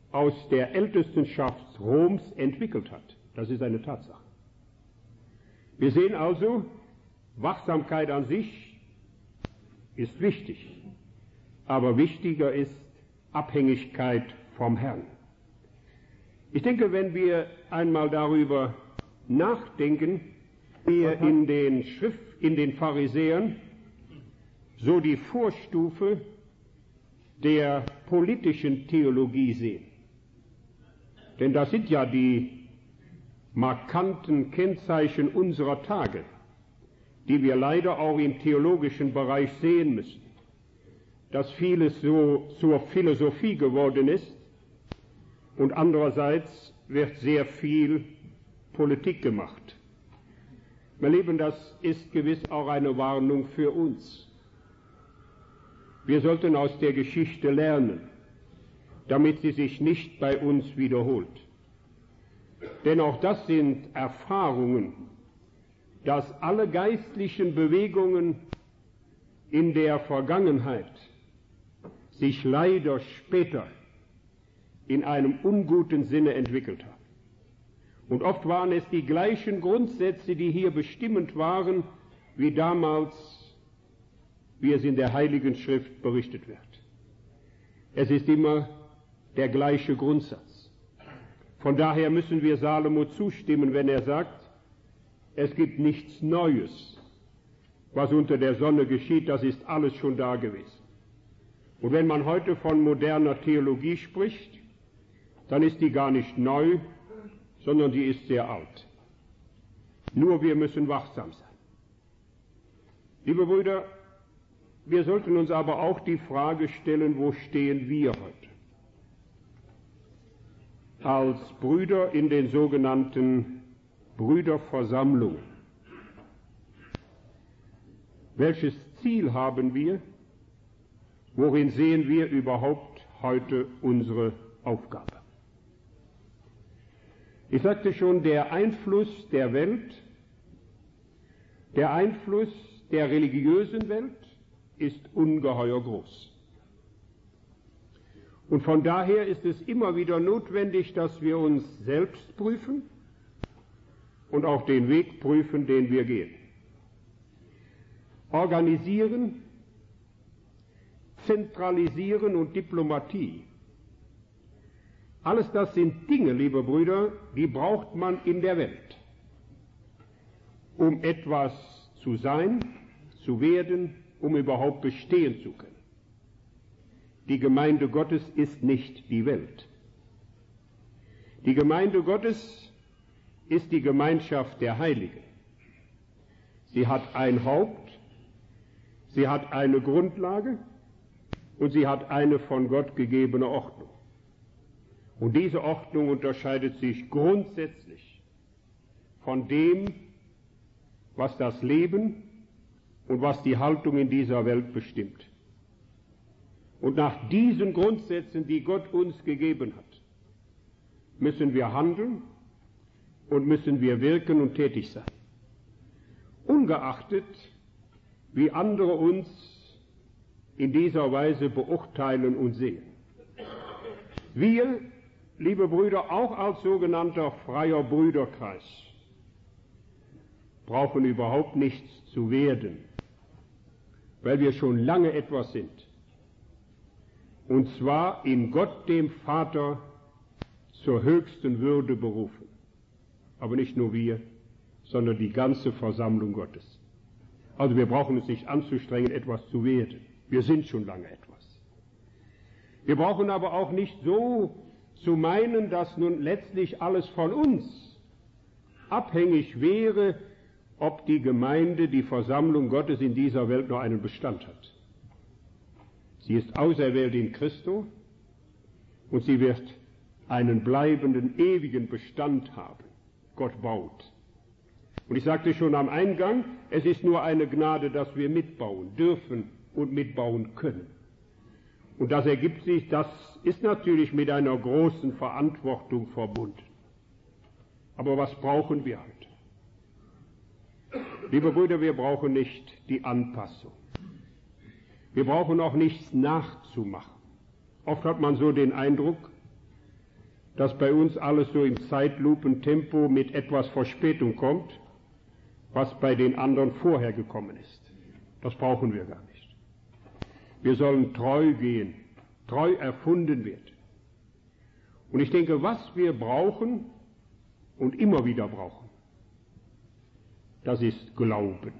aus der Ältestenschaft Roms entwickelt hat. Das ist eine Tatsache. Wir sehen also, Wachsamkeit an sich ist wichtig, aber wichtiger ist Abhängigkeit vom Herrn. Ich denke, wenn wir einmal darüber nachdenken, wir in den Pharisäern so die Vorstufe der politischen Theologie sehen. Denn das sind ja die markanten Kennzeichen unserer Tage, die wir leider auch im theologischen Bereich sehen müssen, dass vieles so zur Philosophie geworden ist und andererseits wird sehr viel Politik gemacht. Mein Lieben, das ist gewiss auch eine Warnung für uns. Wir sollten aus der Geschichte lernen, damit sie sich nicht bei uns wiederholt. Denn auch das sind Erfahrungen, dass alle geistlichen Bewegungen in der Vergangenheit sich leider später in einem unguten Sinne entwickelt haben. Und oft waren es die gleichen Grundsätze, die hier bestimmend waren, wie damals, wie es in der Heiligen Schrift berichtet wird. Es ist immer der gleiche Grundsatz. Von daher müssen wir Salomo zustimmen, wenn er sagt, es gibt nichts Neues, was unter der Sonne geschieht, das ist alles schon da gewesen. Und wenn man heute von moderner Theologie spricht, dann ist die gar nicht neu, sondern die ist sehr alt. Nur wir müssen wachsam sein. Liebe Brüder, wir sollten uns aber auch die Frage stellen, wo stehen wir heute? Als Brüder in den sogenannten Brüderversammlungen. Welches Ziel haben wir? Worin sehen wir überhaupt heute unsere Aufgabe? Ich sagte schon, der Einfluss der Welt, der Einfluss der religiösen Welt ist ungeheuer groß. Und von daher ist es immer wieder notwendig, dass wir uns selbst prüfen und auch den Weg prüfen, den wir gehen. Organisieren, Zentralisieren und Diplomatie. Alles das sind Dinge, liebe Brüder, die braucht man in der Welt, um etwas zu sein, zu werden, um überhaupt bestehen zu können. Die Gemeinde Gottes ist nicht die Welt. Die Gemeinde Gottes ist die Gemeinschaft der Heiligen. Sie hat ein Haupt, sie hat eine Grundlage und sie hat eine von Gott gegebene Ordnung. Und diese Ordnung unterscheidet sich grundsätzlich von dem, was das Leben und was die Haltung in dieser Welt bestimmt. Und nach diesen Grundsätzen, die Gott uns gegeben hat, müssen wir handeln und müssen wir wirken und tätig sein. Ungeachtet, wie andere uns in dieser Weise beurteilen und sehen. Wir, liebe Brüder, auch als sogenannter freier Brüderkreis, brauchen überhaupt nichts zu werden, weil wir schon lange etwas sind. Und zwar in Gott, dem Vater, zur höchsten Würde berufen. Aber nicht nur wir, sondern die ganze Versammlung Gottes. Also wir brauchen uns nicht anzustrengen, etwas zu werden. Wir sind schon lange etwas. Wir brauchen aber auch nicht so zu meinen, dass nun letztlich alles von uns abhängig wäre, ob die Gemeinde, die Versammlung Gottes in dieser Welt noch einen Bestand hat. Sie ist auserwählt in Christo und sie wird einen bleibenden, ewigen Bestand haben. Gott baut. Und ich sagte schon am Eingang, es ist nur eine Gnade, dass wir mitbauen dürfen und mitbauen können. Und das ergibt sich, das ist natürlich mit einer großen Verantwortung verbunden. Aber was brauchen wir heute? Liebe Brüder, wir brauchen nicht die Anpassung. Wir brauchen auch nichts nachzumachen. Oft hat man so den Eindruck, dass bei uns alles so im Zeitlupentempo mit etwas Verspätung kommt, was bei den anderen vorher gekommen ist. Das brauchen wir gar nicht. Wir sollen treu gehen, treu erfunden werden. Und ich denke, was wir brauchen und immer wieder brauchen, das ist Glauben.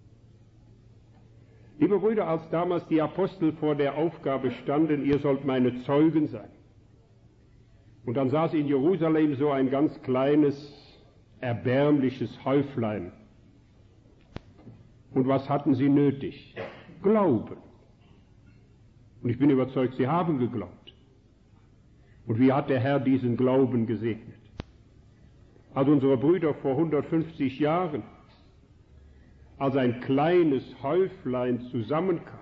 Liebe Brüder, als damals die Apostel vor der Aufgabe standen, ihr sollt meine Zeugen sein, und dann saß in Jerusalem so ein ganz kleines, erbärmliches Häuflein. Und was hatten sie nötig? Glauben. Und ich bin überzeugt, sie haben geglaubt. Und wie hat der Herr diesen Glauben gesegnet? Als unsere Brüder vor 150 Jahren, als ein kleines Häuflein zusammenkamen,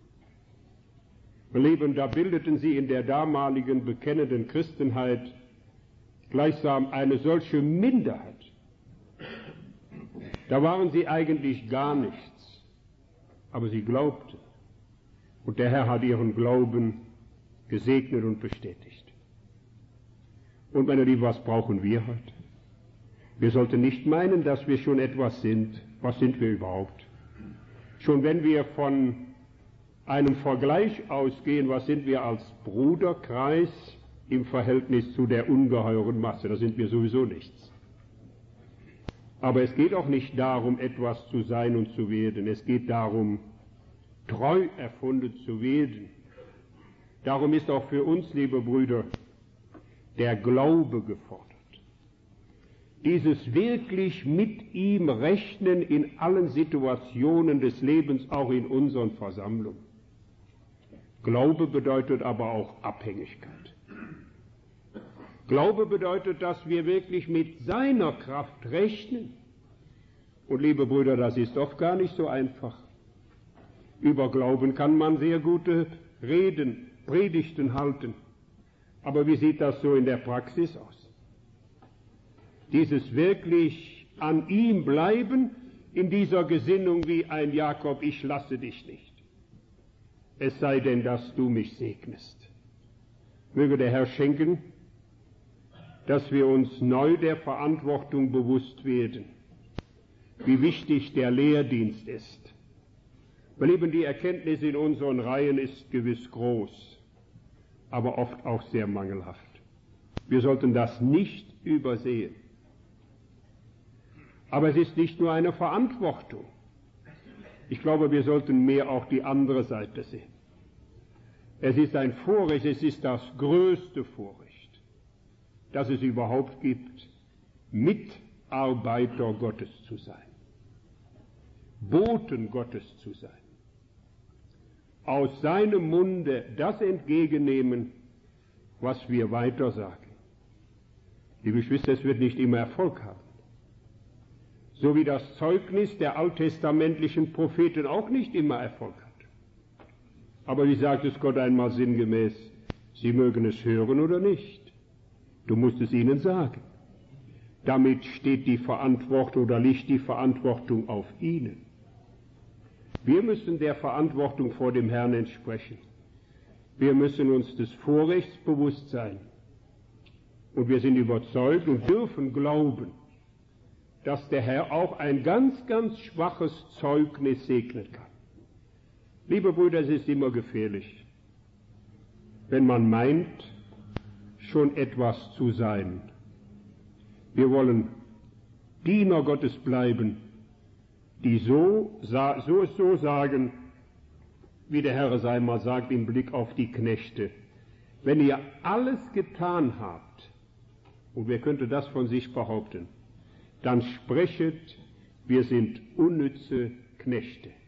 da bildeten sie in der damaligen bekennenden Christenheit gleichsam eine solche Minderheit. Da waren sie eigentlich gar nichts, aber sie glaubten. Und der Herr hat ihren Glauben gesegnet und bestätigt. Und meine Lieben, was brauchen wir heute? Wir sollten nicht meinen, dass wir schon etwas sind. Was sind wir überhaupt? Schon wenn wir von einem Vergleich ausgehen, was sind wir als Bruderkreis im Verhältnis zu der ungeheuren Masse? Da sind wir sowieso nichts. Aber es geht auch nicht darum, etwas zu sein und zu werden. Es geht darum, treu erfunden zu werden. Darum ist auch für uns, liebe Brüder, der Glaube gefordert. Dieses wirklich mit ihm rechnen in allen Situationen des Lebens, auch in unseren Versammlungen. Glaube bedeutet aber auch Abhängigkeit. Glaube bedeutet, dass wir wirklich mit seiner Kraft rechnen. Und liebe Brüder, das ist oft gar nicht so einfach. Über Glauben kann man sehr gute Reden, Predigten halten. Aber wie sieht das so in der Praxis aus? Dieses wirklich an ihm bleiben, in dieser Gesinnung wie ein Jakob, ich lasse dich nicht. Es sei denn, dass du mich segnest. Möge der Herr schenken, dass wir uns neu der Verantwortung bewusst werden, wie wichtig der Lehrdienst ist. Weil eben die Erkenntnis in unseren Reihen ist gewiss groß, aber oft auch sehr mangelhaft. Wir sollten das nicht übersehen. Aber es ist nicht nur eine Verantwortung. Ich glaube, wir sollten mehr auch die andere Seite sehen. Es ist ein Vorrecht, es ist das größte Vorrecht, das es überhaupt gibt, Mitarbeiter Gottes zu sein, Boten Gottes zu sein, aus seinem Munde das entgegennehmen, was wir weitersagen. Liebe Geschwister, es wird nicht immer Erfolg haben. So wie das Zeugnis der alttestamentlichen Propheten auch nicht immer Erfolg hat. Aber wie sagt es Gott einmal sinngemäß, sie mögen es hören oder nicht. Du musst es ihnen sagen. Damit steht die Verantwortung oder liegt die Verantwortung auf ihnen. Wir müssen der Verantwortung vor dem Herrn entsprechen. Wir müssen uns des Vorrechts bewusst sein. Und wir sind überzeugt und dürfen glauben, dass der Herr auch ein ganz, ganz schwaches Zeugnis segnen kann. Liebe Brüder, es ist immer gefährlich, wenn man meint, schon etwas zu sein. Wir wollen Diener Gottes bleiben, die so sagen, wie der Herr es einmal sagt im Blick auf die Knechte. Wenn ihr alles getan habt, und wer könnte das von sich behaupten, dann sprechet, wir sind unnütze Knechte.